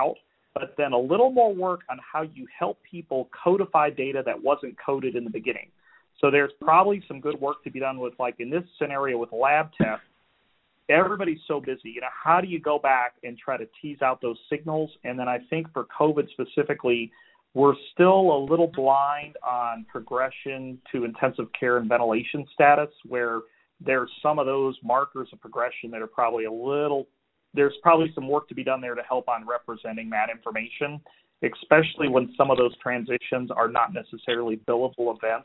but then a little more work on how you help people codify data that wasn't coded in the beginning. So there's probably some good work to be done with, like in this scenario with lab tests, everybody's so busy. You know, how do you go back and try to tease out those signals? And then I think for COVID specifically, we're still a little blind on progression to intensive care and ventilation status, where there's some of those markers of progression that are probably a little, there's probably some work to be done there to help on representing that information, especially when some of those transitions are not necessarily billable events.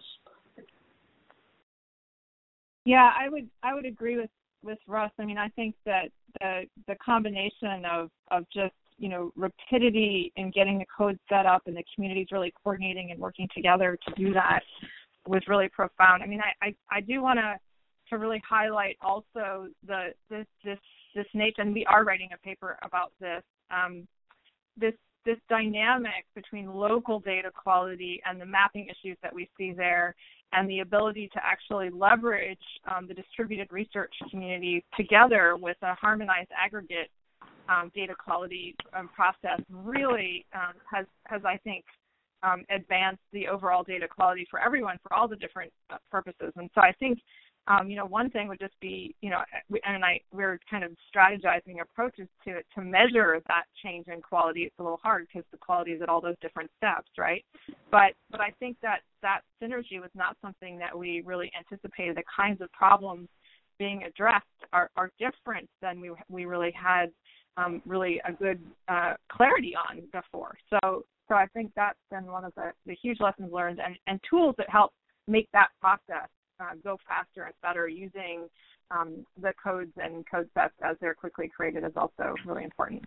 Yeah, I would I would agree with, with Russ. I mean, I think that the the combination of, of just, you know, rapidity in getting the code set up and the communities really coordinating and working together to do that was really profound. I mean, I, I, I do want to to really highlight also the this this this nature, and we are writing a paper about this, um, this this dynamic between local data quality and the mapping issues that we see there, and the ability to actually leverage um, the distributed research community together with a harmonized aggregate um, data quality um, process really um, has, has, I think, um, advanced the overall data quality for everyone for all the different uh, purposes. And so I think, um, you know, one thing would just be, you know, and I we're kind of strategizing approaches to to measure that change in quality. It's a little hard because the quality is at all those different steps, right? But but I think that that synergy was not something that we really anticipated. The kinds of problems being addressed are, are different than we we really had um, really a good uh, clarity on before. So so I think that's been one of the, the huge lessons learned, and, and tools that help make that process Uh, go faster and better using um, the codes and code sets as they're quickly created is also really important.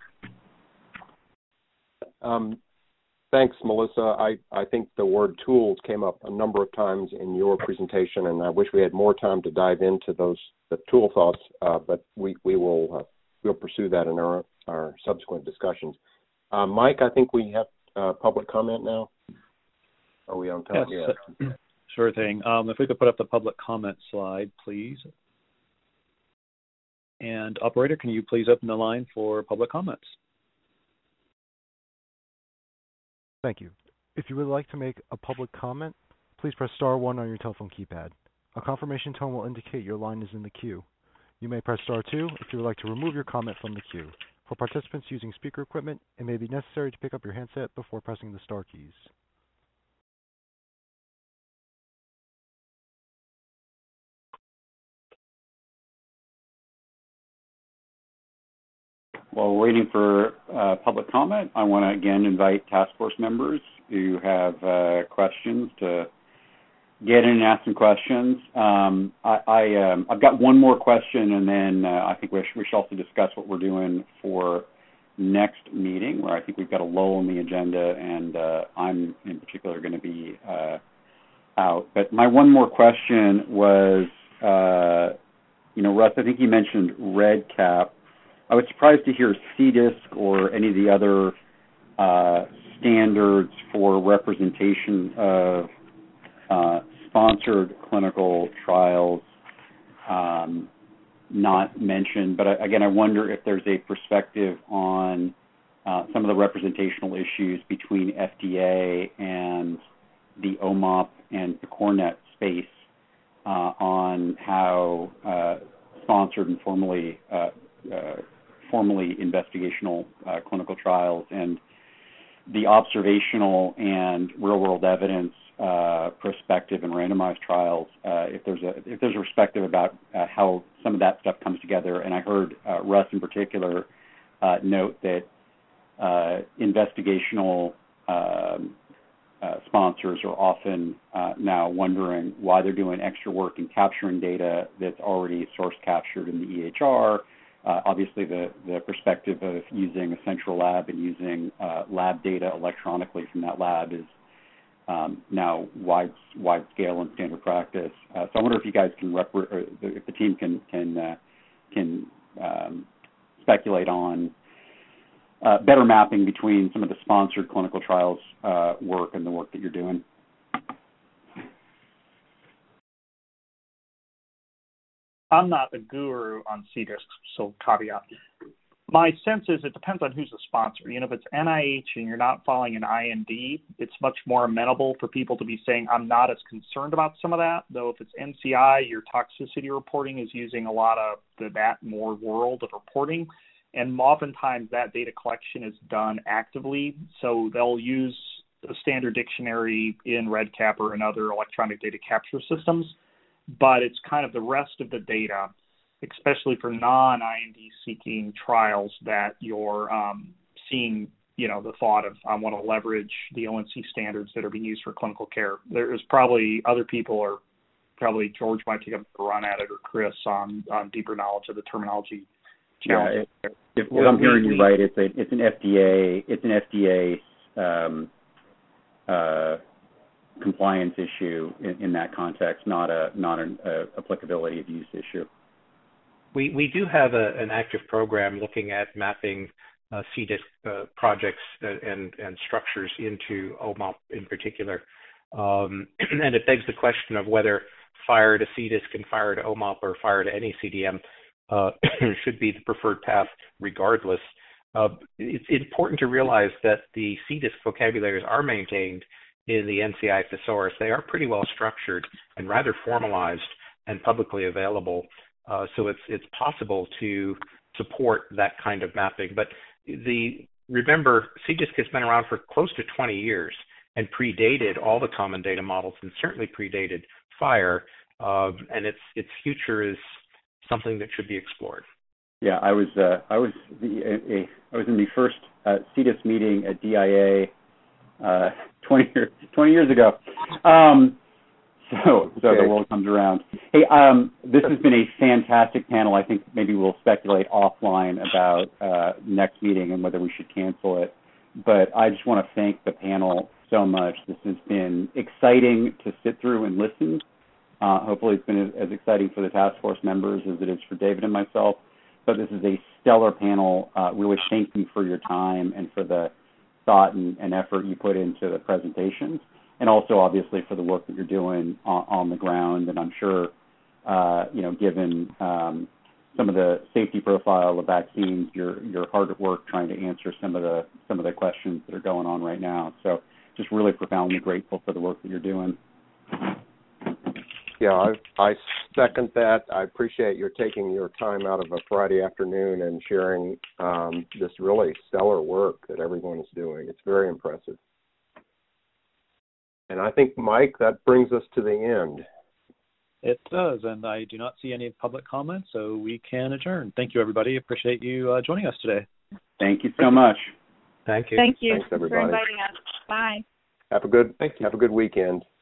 Um, thanks, Melissa. I, I think the word tools came up a number of times in your presentation, and I wish we had more time to dive into those the tool thoughts, uh, but we, we will uh, we'll pursue that in our, our subsequent discussions. Uh, Mike, I think we have uh, public comment now. Are we on time? Yes. Yeah. Sure thing. Um, if we could put up the public comment slide, please. And operator, can you please open the line for public comments? Thank you. If you would like to make a public comment, please press star one on your telephone keypad. A confirmation tone will indicate your line is in the queue. You may press star two if you would like to remove your comment from the queue. For participants using speaker equipment, it may be necessary to pick up your handset before pressing the star keys. While we're waiting for uh, public comment, I want to again invite task force members who have uh, questions to get in and ask some questions. Um, I, I, um, I've got one more question, and then uh, I think we should, we should also discuss what we're doing for next meeting, where I think we've got a lull in the agenda, and uh, I'm in particular going to be uh, out. But my one more question was, uh, you know, Russ, I think you mentioned REDCap. I was surprised to hear C D I S C or any of the other uh, standards for representation of uh, sponsored clinical trials um, not mentioned. But I, again, I wonder if there's a perspective on uh, some of the representational issues between F D A and the O M O P and the CORNET space uh, on how uh, sponsored and formally uh, uh, formally investigational uh, clinical trials and the observational and real-world evidence uh, prospective and randomized trials. Uh, if there's a if there's a perspective about uh, how some of that stuff comes together, and I heard uh, Russ in particular uh, note that uh, investigational um, uh, sponsors are often uh, now wondering why they're doing extra work in capturing data that's already source captured in the E H R. Uh, obviously, the, the perspective of using a central lab and using uh, lab data electronically from that lab is um, now wide, wide scale and standard practice. Uh, so I wonder if you guys can, rep- or if the team can can uh, can um, speculate on uh, better mapping between some of the sponsored clinical trials uh, work and the work that you're doing. I'm not a guru on C D I S C, so caveat. My sense is it depends on who's the sponsor. You know, if it's N I H and you're not following an I N D, it's much more amenable for people to be saying, I'm not as concerned about some of that. Though if it's N C I, your toxicity reporting is using a lot of the, that more world of reporting. And oftentimes that data collection is done actively. So they'll use a standard dictionary in REDCap or in other electronic data capture systems. But it's kind of the rest of the data, especially for non-I N D seeking trials, that you're um, seeing, you know, the thought of, I want to leverage the O N C standards that are being used for clinical care. There's probably other people, or probably George might take a run at it, or Chris, on, on deeper knowledge of the terminology. Yeah, if, if, if I'm hearing you right, it's a it's an F D A it's an F D A um, uh, compliance issue in, in that context, not a not an uh, applicability of use issue. We we do have a, an active program looking at mapping uh, C D I S C uh, projects and and structures into O M O P in particular, um, and it begs the question of whether FHIR to C D I S C and FHIR to O M O P or FHIR to any C D M uh, should be the preferred path regardless. Uh, it's important to realize that the C D I S C vocabularies are maintained in the N C I thesaurus. They are pretty well structured and rather formalized and publicly available. Uh, so it's it's possible to support that kind of mapping. But the remember, C D I S C has been around for close to twenty years and predated all the common data models, and certainly predated FHIR. Uh, and its its future is something that should be explored. Yeah, I was uh, I was the a, a, I was in the first uh, C D I S C meeting at D I A uh, twenty years twenty years ago. Um, So, so okay. The world comes around. Hey, um, this has been a fantastic panel. I think maybe we'll speculate offline about uh, next meeting and whether we should cancel it. But I just want to thank the panel so much. This has been exciting to sit through and listen. Uh, hopefully it's been as exciting for the task force members as it is for David and myself. But this is a stellar panel. Uh, really thank you for your time and for the thought and, and effort you put into the presentations. And also, obviously, for the work that you're doing on, on the ground. And I'm sure, uh, you know, given um, some of the safety profile of vaccines, you're you're hard at work trying to answer some of the some of the questions that are going on right now. So, just really profoundly grateful for the work that you're doing. Yeah, I, I second that. I appreciate your taking your time out of a Friday afternoon and sharing um, this really stellar work that everyone is doing. It's very impressive. And I think, Mike, that brings us to the end. It does, and I do not see any public comments, so we can adjourn. Thank you, everybody. Appreciate you uh, joining us today. Thank you so much. Thank you. Thank you Thanks, everybody. for inviting us. Bye. Have a good, Thank you. Have a good weekend.